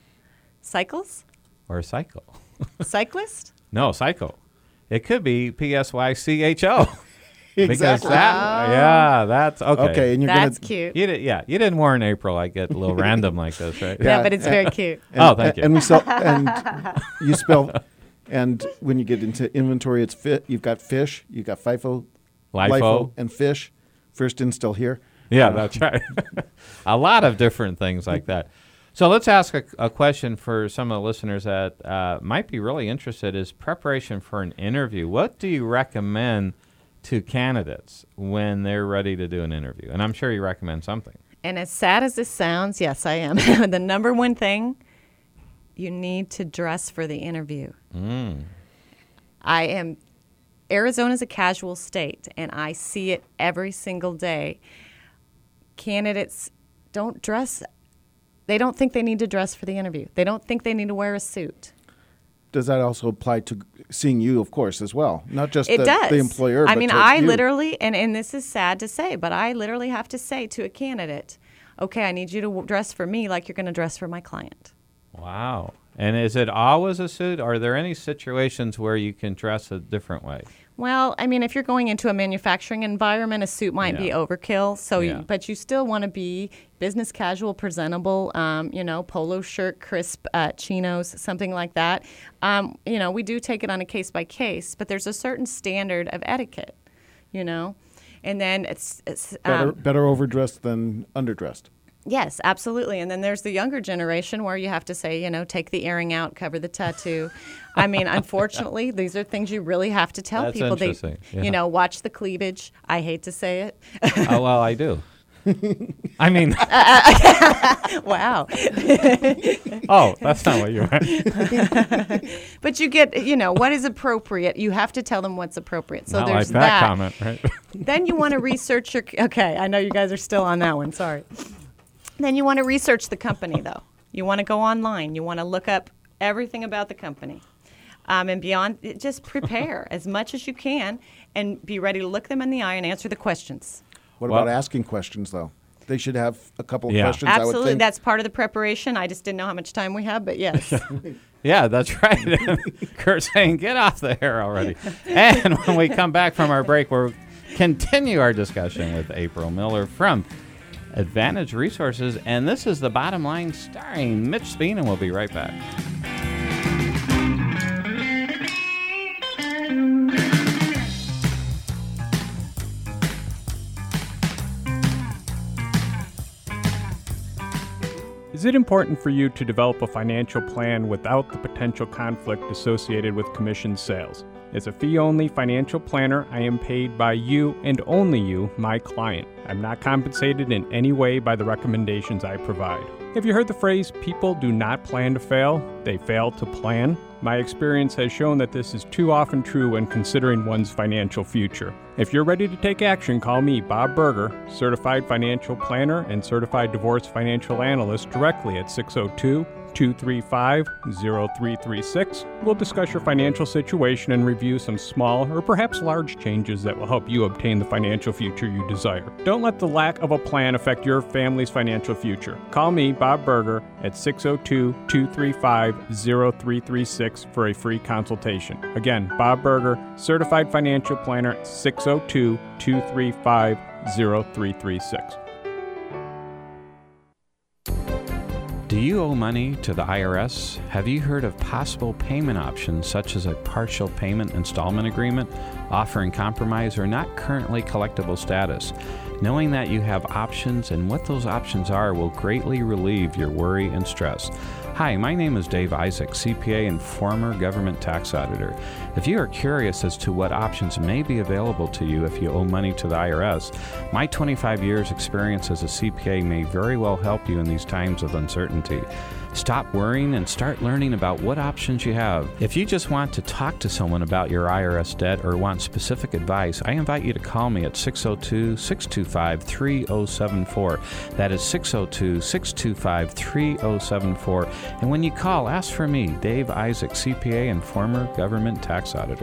Cycles? Or cycle? Cyclist? No, psycho. It could be P S Y C H O. Because Exactly. that, yeah, that's okay. Okay, and you're That's gonna cute. You did, yeah, you didn't warn April. I get a little random like this, right? Yeah, Yeah, but it's very cute. and, Oh, thank you. And we sell, and you spell, and when you get into inventory, it's fit. You've got fish, you've got FIFO, LIFO. and fish. First in, still here. Yeah, that's right. A lot of different things like that. So let's ask a, a question for some of the listeners that uh, might be really interested, is preparation for an interview. What do you recommend to candidates when they're ready to do an interview? And I'm sure you recommend something. And as sad as this sounds, yes, I am. The number one thing, you need to dress for the interview. Mm. I am, Arizona's a casual state, and I see it every single day. Candidates don't dress, they don't think they need to dress for the interview. They don't think they need to wear a suit. Does that also apply to seeing you, of course, as well? Not just It the, does. the employer, I but mean, towards I you. literally, and, and this is sad to say, but I literally have to say to a candidate, okay, I need you to w- dress for me like you're going to dress for my client. Wow. And is it always a suit? Are there any situations where you can dress a different way? Well, I mean, if you're going into a manufacturing environment, a suit might be Yeah. overkill. So, Yeah. you, but you still want to be business casual, presentable. Um, you know, polo shirt, crisp uh, chinos, something like that. Um, you know, we do take it on a case by case, but there's a certain standard of etiquette. You know, and then it's, it's better, um, better overdressed than underdressed. Yes, absolutely. And then there's the younger generation where you have to say, you know, take the earring out, cover the tattoo. I mean, unfortunately, these are things you really have to tell That's people. They, interesting. Yeah. you know, watch the cleavage. I hate to say it. Oh, well, I do. I mean, Wow. oh, that's not what you meant. But you get, you know, what is appropriate. You have to tell them what's appropriate. So Not there's like that, comment, right? Then you want to research your, okay, I know you guys are still on that one. Sorry. Then you want to research the company, though. You want to go online. You want to look up everything about the company. Um, and beyond, it- just prepare as much as you can and be ready to look them in the eye and answer the questions. What Well- about asking questions, though? They should have a couple of Yeah. questions, I would Absolutely. think. That's part of the preparation. I just didn't know how much time we have, but yes. Yeah, that's right. Kurt saying, get off the air already. And when we come back from our break, we'll continue our discussion with April Miller from Advantage Resources. And this is The Bottom Line starring Mitch Speen, and we'll be right back. Is it important for you to develop a financial plan without the potential conflict associated with commission sales? As a fee-only financial planner, I am paid by you and only you, my client. I'm not compensated in any way by the recommendations I provide. Have you heard the phrase, people do not plan to fail, they fail to plan? My experience has shown that this is too often true when considering one's financial future. If you're ready to take action, call me, Bob Berger, Certified Financial Planner and Certified Divorce Financial Analyst, directly at six oh two, two three five, oh three three six. We'll discuss your financial situation and review some small or perhaps large changes that will help you obtain the financial future you desire. Don't let the lack of a plan affect your family's financial future. Call me, Bob Berger, at six oh two, two three five, oh three three six for a free consultation. Again, Bob Berger, Certified Financial Planner, six oh two, two three five, oh three three six. Do you owe money to the I R S? Have you heard of possible payment options such as a partial payment installment agreement, offering compromise or not currently collectible status? Knowing that you have options and what those options are will greatly relieve your worry and stress. Hi, my name is Dave Isaac, C P A and former government tax auditor. If you are curious as to what options may be available to you if you owe money to the I R S, my twenty-five years experience as a C P A may very well help you in these times of uncertainty. Stop worrying and start learning about what options you have. If you just want to talk to someone about your I R S debt or want specific advice, I invite you to call me at six oh two, six two five, three oh seven four. That is six oh two, six two five, three oh seven four. And when you call, ask for me, Dave Isaac, C P A and former government tax auditor.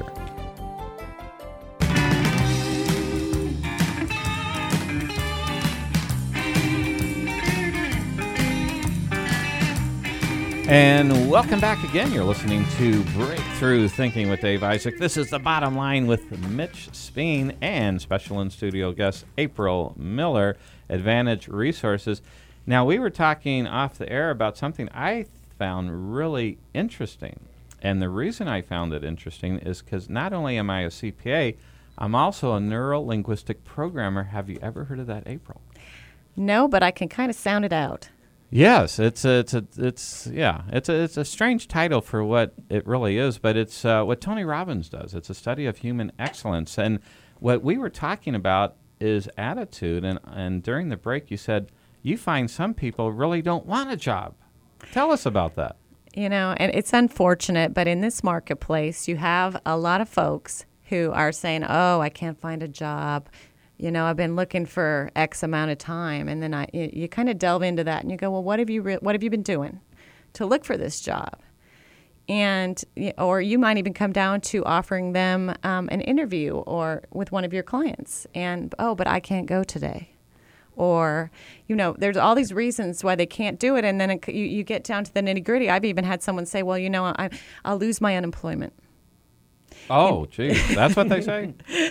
And welcome back again. You're listening to Breakthrough Thinking with Dave Isaac. This is The Bottom Line with Mitch Speen and special in-studio guest April Miller, Advantage Resources. Now, we were talking off the air about something I found really interesting. And the reason I found it interesting is because not only am I a C P A, I'm also a neuro-linguistic programmer. Have you ever heard of that, April? No, but I can kind of sound it out. Yes, it's a, it's a, it's yeah, it's a, it's a strange title for what it really is, but it's uh, what Tony Robbins does. It's a study of human excellence, and what we were talking about is attitude. And and during the break, you said you find some people really don't want a job. Tell us about that. You know, and it's unfortunate, but in this marketplace, you have a lot of folks who are saying, "Oh, I can't find a job. You know, I've been looking for X amount of time," and then I, you, you kind of delve into that, and you go, "Well, what have you, re- what have you been doing to look for this job?" And or you might even come down to offering them um, an interview or with one of your clients, and oh, but I can't go today, or you know, there's all these reasons why they can't do it, and then it, you, you get down to the nitty gritty. I've even had someone say, "Well, you know, I, I'll lose my unemployment." Oh, geez, that's what they say?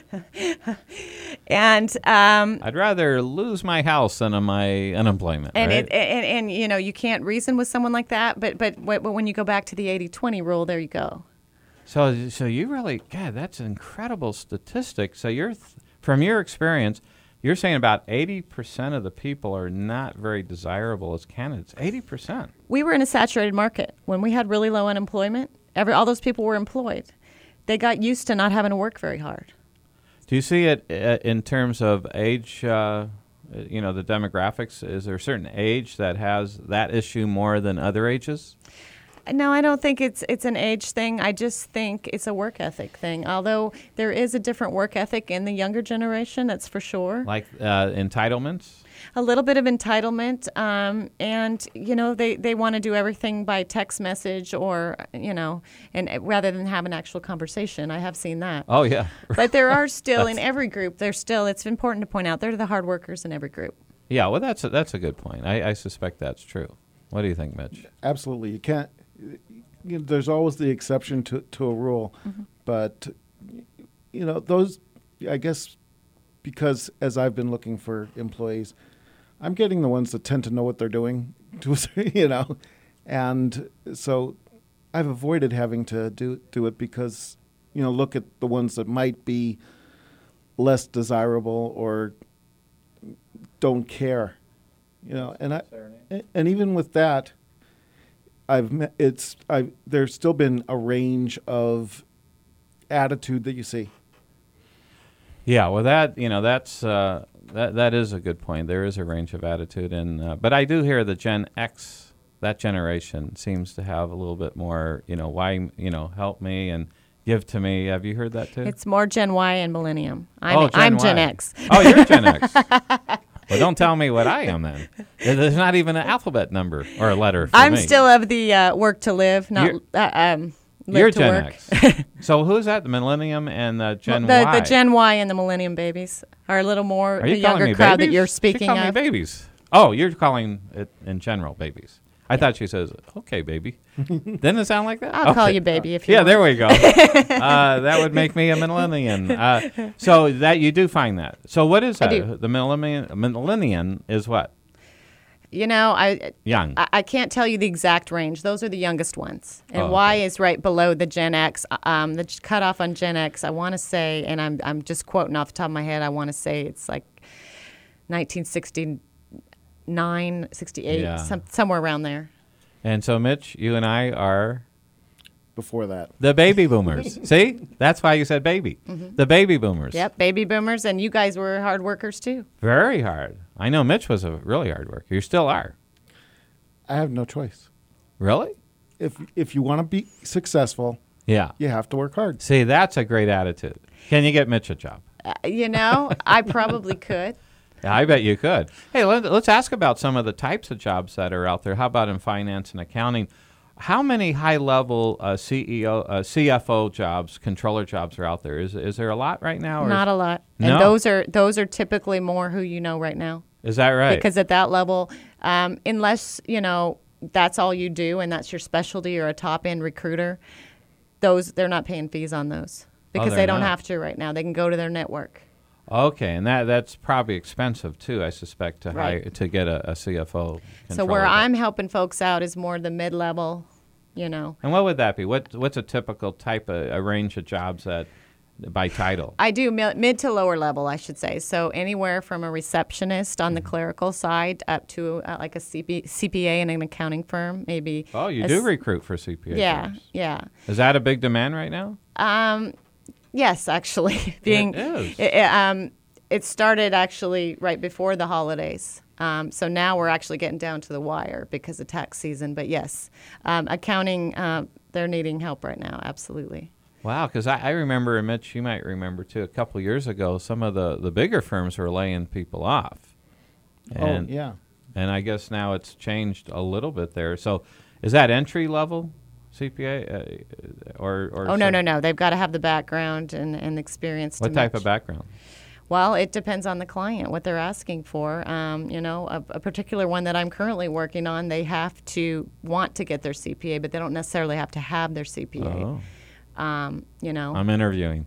And um, I'd rather lose my house than my unemployment, and, right? it, and, and, you know, you can't reason with someone like that, but, but, but when you go back to the eighty twenty rule, there you go. So so you really, God, that's an incredible statistic. So you're, th- from your experience, you're saying about eighty percent of the people are not very desirable as candidates. eighty percent. We were in a saturated market. When we had really low unemployment, every all those people were employed. They got used to not having to work very hard. Do you see it uh, in terms of age, uh, you know, the demographics? Is there a certain age that has that issue more than other ages? No, I don't think it's it's an age thing. I just think it's a work ethic thing. Although there is a different work ethic in the younger generation, that's for sure. Like uh, entitlements? A little bit of entitlement, um, and you know they, they want to do everything by text message or you know, and rather than have an actual conversation. I have seen that. Oh yeah. But there are still in every group. There's still. It's important to point out they're the hard workers in every group. Yeah, well that's a, that's a good point. I, I suspect that's true. What do you think, Mitch? Absolutely, you can't. you know, there's always the exception to, to a rule. Mm-hmm. But, you know, those, I guess, because as I've been looking for employees, I'm getting the ones that tend to know what they're doing, to, you know. And so I've avoided having to do do it because, you know, look at the ones that might be less desirable or don't care, you know. And I, and even with that, I've met, it's I there's still been a range of attitude that you see. Yeah, well, that you know that's uh, that that is a good point. There is a range of attitude, and uh, but I do hear the Gen X, that generation seems to have a little bit more. You know, why you know help me and give to me. Have you heard that too? It's more Gen Y and Millennium. I'm, oh, Gen I'm Y. Gen X. Oh, you're Gen X. Well, don't tell me what I am then. There's not even an alphabet number or a letter for I'm me. still of the uh, work to live, not uh, um, live you're to Gen work. X. So who's that? The Millennium and the Gen the, Y? The Gen Y and the Millennium babies are a little more Are you the calling younger me crowd babies? that you're speaking she called of. me babies. Oh, you're calling it in general babies. I thought she says, "Okay, baby." Didn't it sound like that? I'll okay. call you baby if you yeah, want. there we go. uh, that would make me a millennial. Uh, so that you do find that. So what is that? I do. The millennial, millennial is what? You know, I young. I, I can't tell you the exact range. Those are the youngest ones, and Oh, Y okay. is right below the Gen X. Um, the cutoff on Gen X, I want to say, and I'm I'm just quoting off the top of my head. I want to say it's like nineteen sixty-nine, sixty-eight, Yeah. some, somewhere around there. And so, Mitch, you and I are before that. The baby boomers. See? That's why you said baby. Mm-hmm. The baby boomers. Yep, baby boomers, and you guys were hard workers too. Very hard. I know Mitch was a really hard worker. You still are. I have no choice. Really? If if you want to be successful, yeah, you have to work hard. See, that's a great attitude. Can you get Mitch a job? Uh, you know, I probably could. Yeah, I bet you could. Hey, let, let's ask about some of the types of jobs that are out there. How about in finance and accounting? How many high-level uh, C E O, uh, C F O jobs, controller jobs are out there? Is is there a lot right now? Or Not is, a lot. No? And those are those are typically more who you know right now. Is that right? Because at that level, um, unless, you know, that's all you do and that's your specialty or a top-end recruiter, those they're not paying fees on those because Oh, they don't not. have to right now. They can go to their network. Okay, and that that's probably expensive too, I suspect, to Right. hire, to get a, a C F O. So where controller. I'm helping folks out is more the mid-level, you know. And what would that be? What what's a typical type of a range of jobs that by title? I do mi- mid to lower level, I should say. So anywhere from a receptionist on the Mm-hmm. clerical side up to uh, like a C P- C P A in an accounting firm, maybe. Oh, you a do s- recruit for C P A Yeah, firms. yeah. Is that a big demand right now? Um, yes, actually, being It is. It, it, um, it started actually right before the holidays. Um, so now we're actually getting down to the wire because of tax season. But yes, um, accounting, uh, they're needing help right now. Absolutely. Wow, because I, I remember, and Mitch, you might remember too, a couple years ago, some of the, the bigger firms were laying people off. And, oh, yeah. And I guess now it's changed a little bit there. So is that entry level C P A? Uh, or, or Oh, no, so- no, no. They've got to have the background and, and experience. What to type match. of background? Well, it depends on the client, what they're asking for. Um, you know, a, a particular one that I'm currently working on, they have to want to get their C P A, but they don't necessarily have to have their C P A. Oh. Um, you know. I'm interviewing.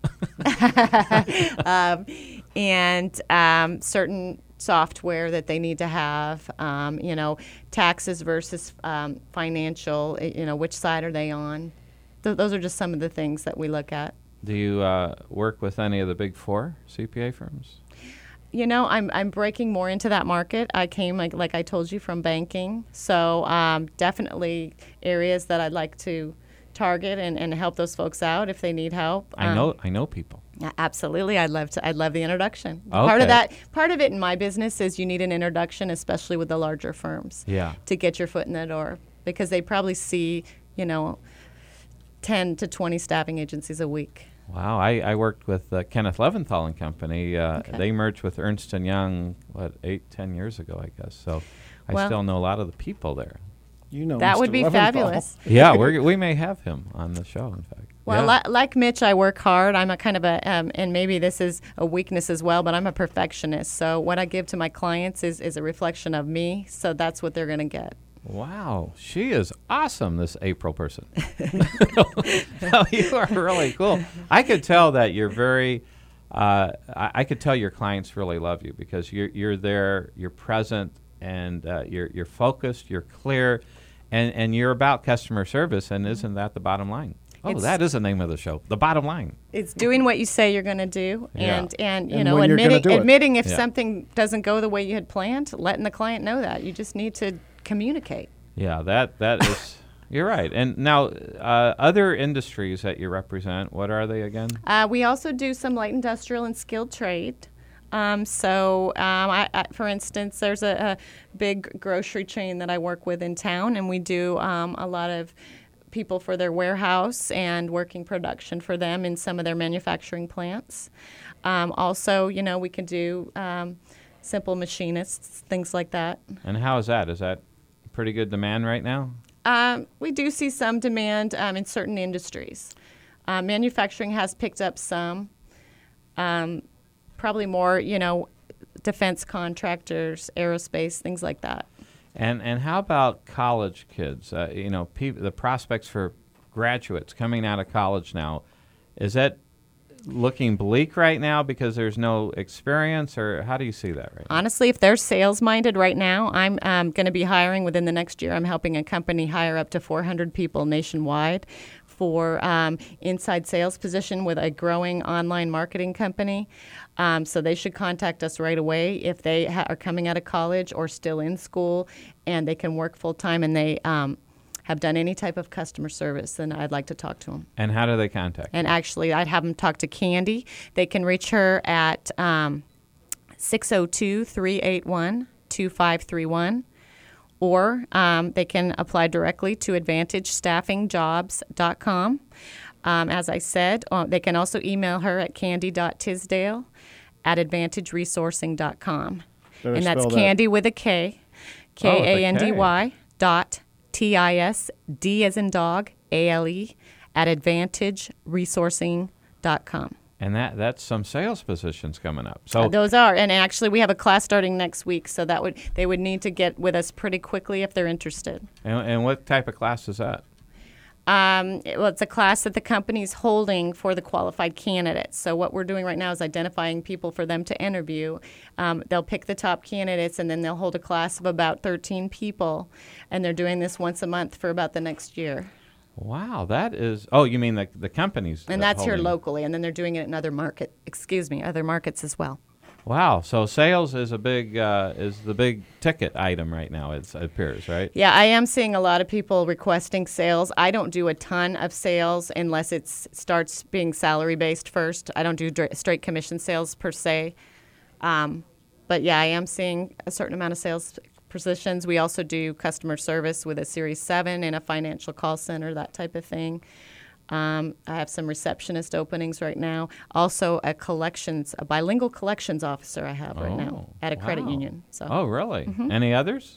um, and um, certain software that they need to have, um, you know, taxes versus um, financial, y- you know, which side are they on? Th- those are just some of the things that we look at. Do you uh, work with any of the big four C P A firms? You know, I'm I'm breaking more into that market. I came, like, like I told you, from banking. So um, definitely areas that I'd like to target and, and help those folks out if they need help. I Um, know I know people. Yeah, absolutely. I'd love to. I'd love the introduction. Part Okay. of that, part of it in my business is you need an introduction, especially with the larger firms. Yeah. To get your foot in the door, because they probably see, you know, ten to twenty staffing agencies a week. Wow, I, I worked with uh, Kenneth Leventhal and Company. Uh, Okay. They merged with Ernst and Young, what, eight, ten years ago, I guess. So I Well- still know a lot of the people there. You know, That Mister would be Leventhal. fabulous. Yeah, we're, we may have him on the show, in fact. Well, yeah. li- like Mitch, I work hard. I'm a kind of a, um, and maybe this is a weakness as well, but I'm a perfectionist. So what I give to my clients is, is a reflection of me. So that's what they're going to get. Wow, she is awesome, this April person. No, you are really cool. I could tell that you're very, uh, I, I could tell your clients really love you because you're you're there, you're present, and uh, you're you're focused, you're clear, and, and you're about customer service, and isn't that the bottom line? Oh, It's- that is the name of the show, The Bottom Line. It's doing what you say you're going to do, Yeah. and and you And know when you're gonna admitting do it. admitting if Yeah. something doesn't go the way you had planned, letting the client know that. You just need to communicate. Yeah, that that is, you're right. And now, uh, other industries that you represent, what are they again? Uh, we also do some light industrial and skilled trade. Um, so, um, I, I, for instance, there's a, a big grocery chain that I work with in town, and we do um, a lot of people for their warehouse and working production for them in some of their manufacturing plants. Um, also, you know, we can do um, simple machinists, things like that. And how is that? Is that pretty good demand right now? Um, we do see some demand um, in certain industries. Uh, manufacturing has picked up some. Um, probably more, you know, defense contractors, aerospace, things like that. And and how about college kids? Uh, you know, peop the prospects for graduates coming out of college now, is that looking bleak right now because there's no experience, or how do you see that right now? Honestly, if they're sales minded right now, I'm um, going to be hiring within the next year. I'm helping a company hire up to four hundred people nationwide for um, inside sales position with a growing online marketing company. Um, so they should contact us right away if they ha- are coming out of college or still in school, and they can work full time and they um, have done any type of customer service. Then I'd like to talk to them. And how do they contact And you? actually, I'd have them talk to Candy. They can reach her at um, six oh two, three eight one, two five three one. Or um, they can apply directly to advantage staffing jobs dot com. Um, as I said, uh, they can also email her at candy dot tisdale at advantage resourcing dot com. Better And that's spell that. Candy with a K, K A N D Y dot T I S D as in dog, A L E, at advantage resourcing dot com. And that that's some sales positions coming up. So Uh, those are, and actually we have a class starting next week, so that would they would need to get with us pretty quickly if they're interested. and, and what type of class is that? Um, it- well, it's a class that the company's holding for the qualified candidates. So what we're doing right now is identifying people for them to interview. Um, they'll pick the top candidates, and then they'll hold a class of about thirteen people, and they're doing this once a month for about the next year. Wow, that is. Oh, you mean the the companies? And uh, that's here holding- locally, and then they're doing it in other market, excuse me, other markets as well. Wow, so sales is a big uh, is the big ticket item right now. It's, it appears, right? Yeah, I am seeing a lot of people requesting sales. I don't do a ton of sales unless it starts being salary based first. I don't do dra- straight commission sales per se. Um, but yeah, I am seeing a certain amount of sales positions. We also do customer service with a Series seven and a financial call center, that type of thing. Um, I have some receptionist openings right now. Also, a collections, a bilingual collections officer I have right now Oh, at a credit wow. union. So. Oh, really? Mhm. Any others?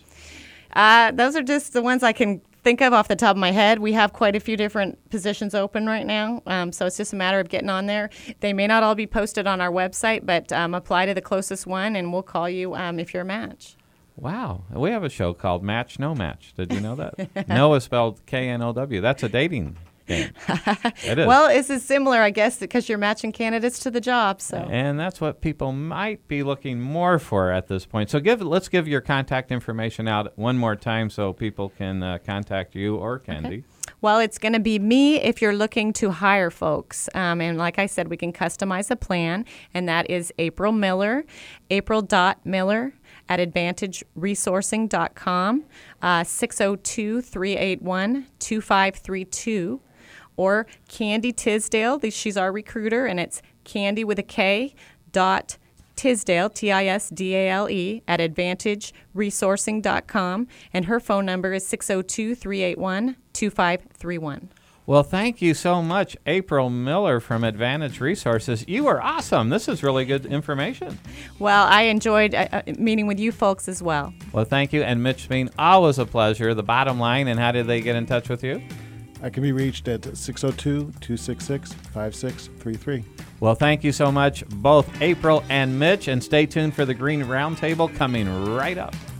Uh, those are just the ones I can think of off the top of my head. We have quite a few different positions open right now, um, so it's just a matter of getting on there. They may not all be posted on our website, but um, apply to the closest one, and we'll call you um, if you're a match. Wow. We have a show called Match No Match. Did you know that? No is spelled K N O W. That's a dating game. It is. Well, this is similar, I guess, because you're matching candidates to the job. So. And that's what people might be looking more for at this point. So give let's give your contact information out one more time so people can uh, contact you or Candy. Okay. Well, it's going to be me if you're looking to hire folks. Um, and like I said, we can customize a plan, and that is April Miller, april dot miller at advantage resourcing dot com, uh, six oh two, three eight one, two five three two, or Candy Tisdale. She's our recruiter, and it's Candy with a K dot Tisdale, T I S D A L E, at advantage resourcing dot com, and her phone number is six oh two, three eight one, two five three one. Well, thank you so much, April Miller from Advantage Resources. You were awesome. This is really good information. Well, I enjoyed uh, uh, meeting with you folks as well. Well, thank you. And Mitch Bean, always a pleasure. The bottom line, and how did they get in touch with you? I can be reached at six oh two, two six six, five six three three. Well, thank you so much, both April and Mitch, and stay tuned for the Green Roundtable coming right up.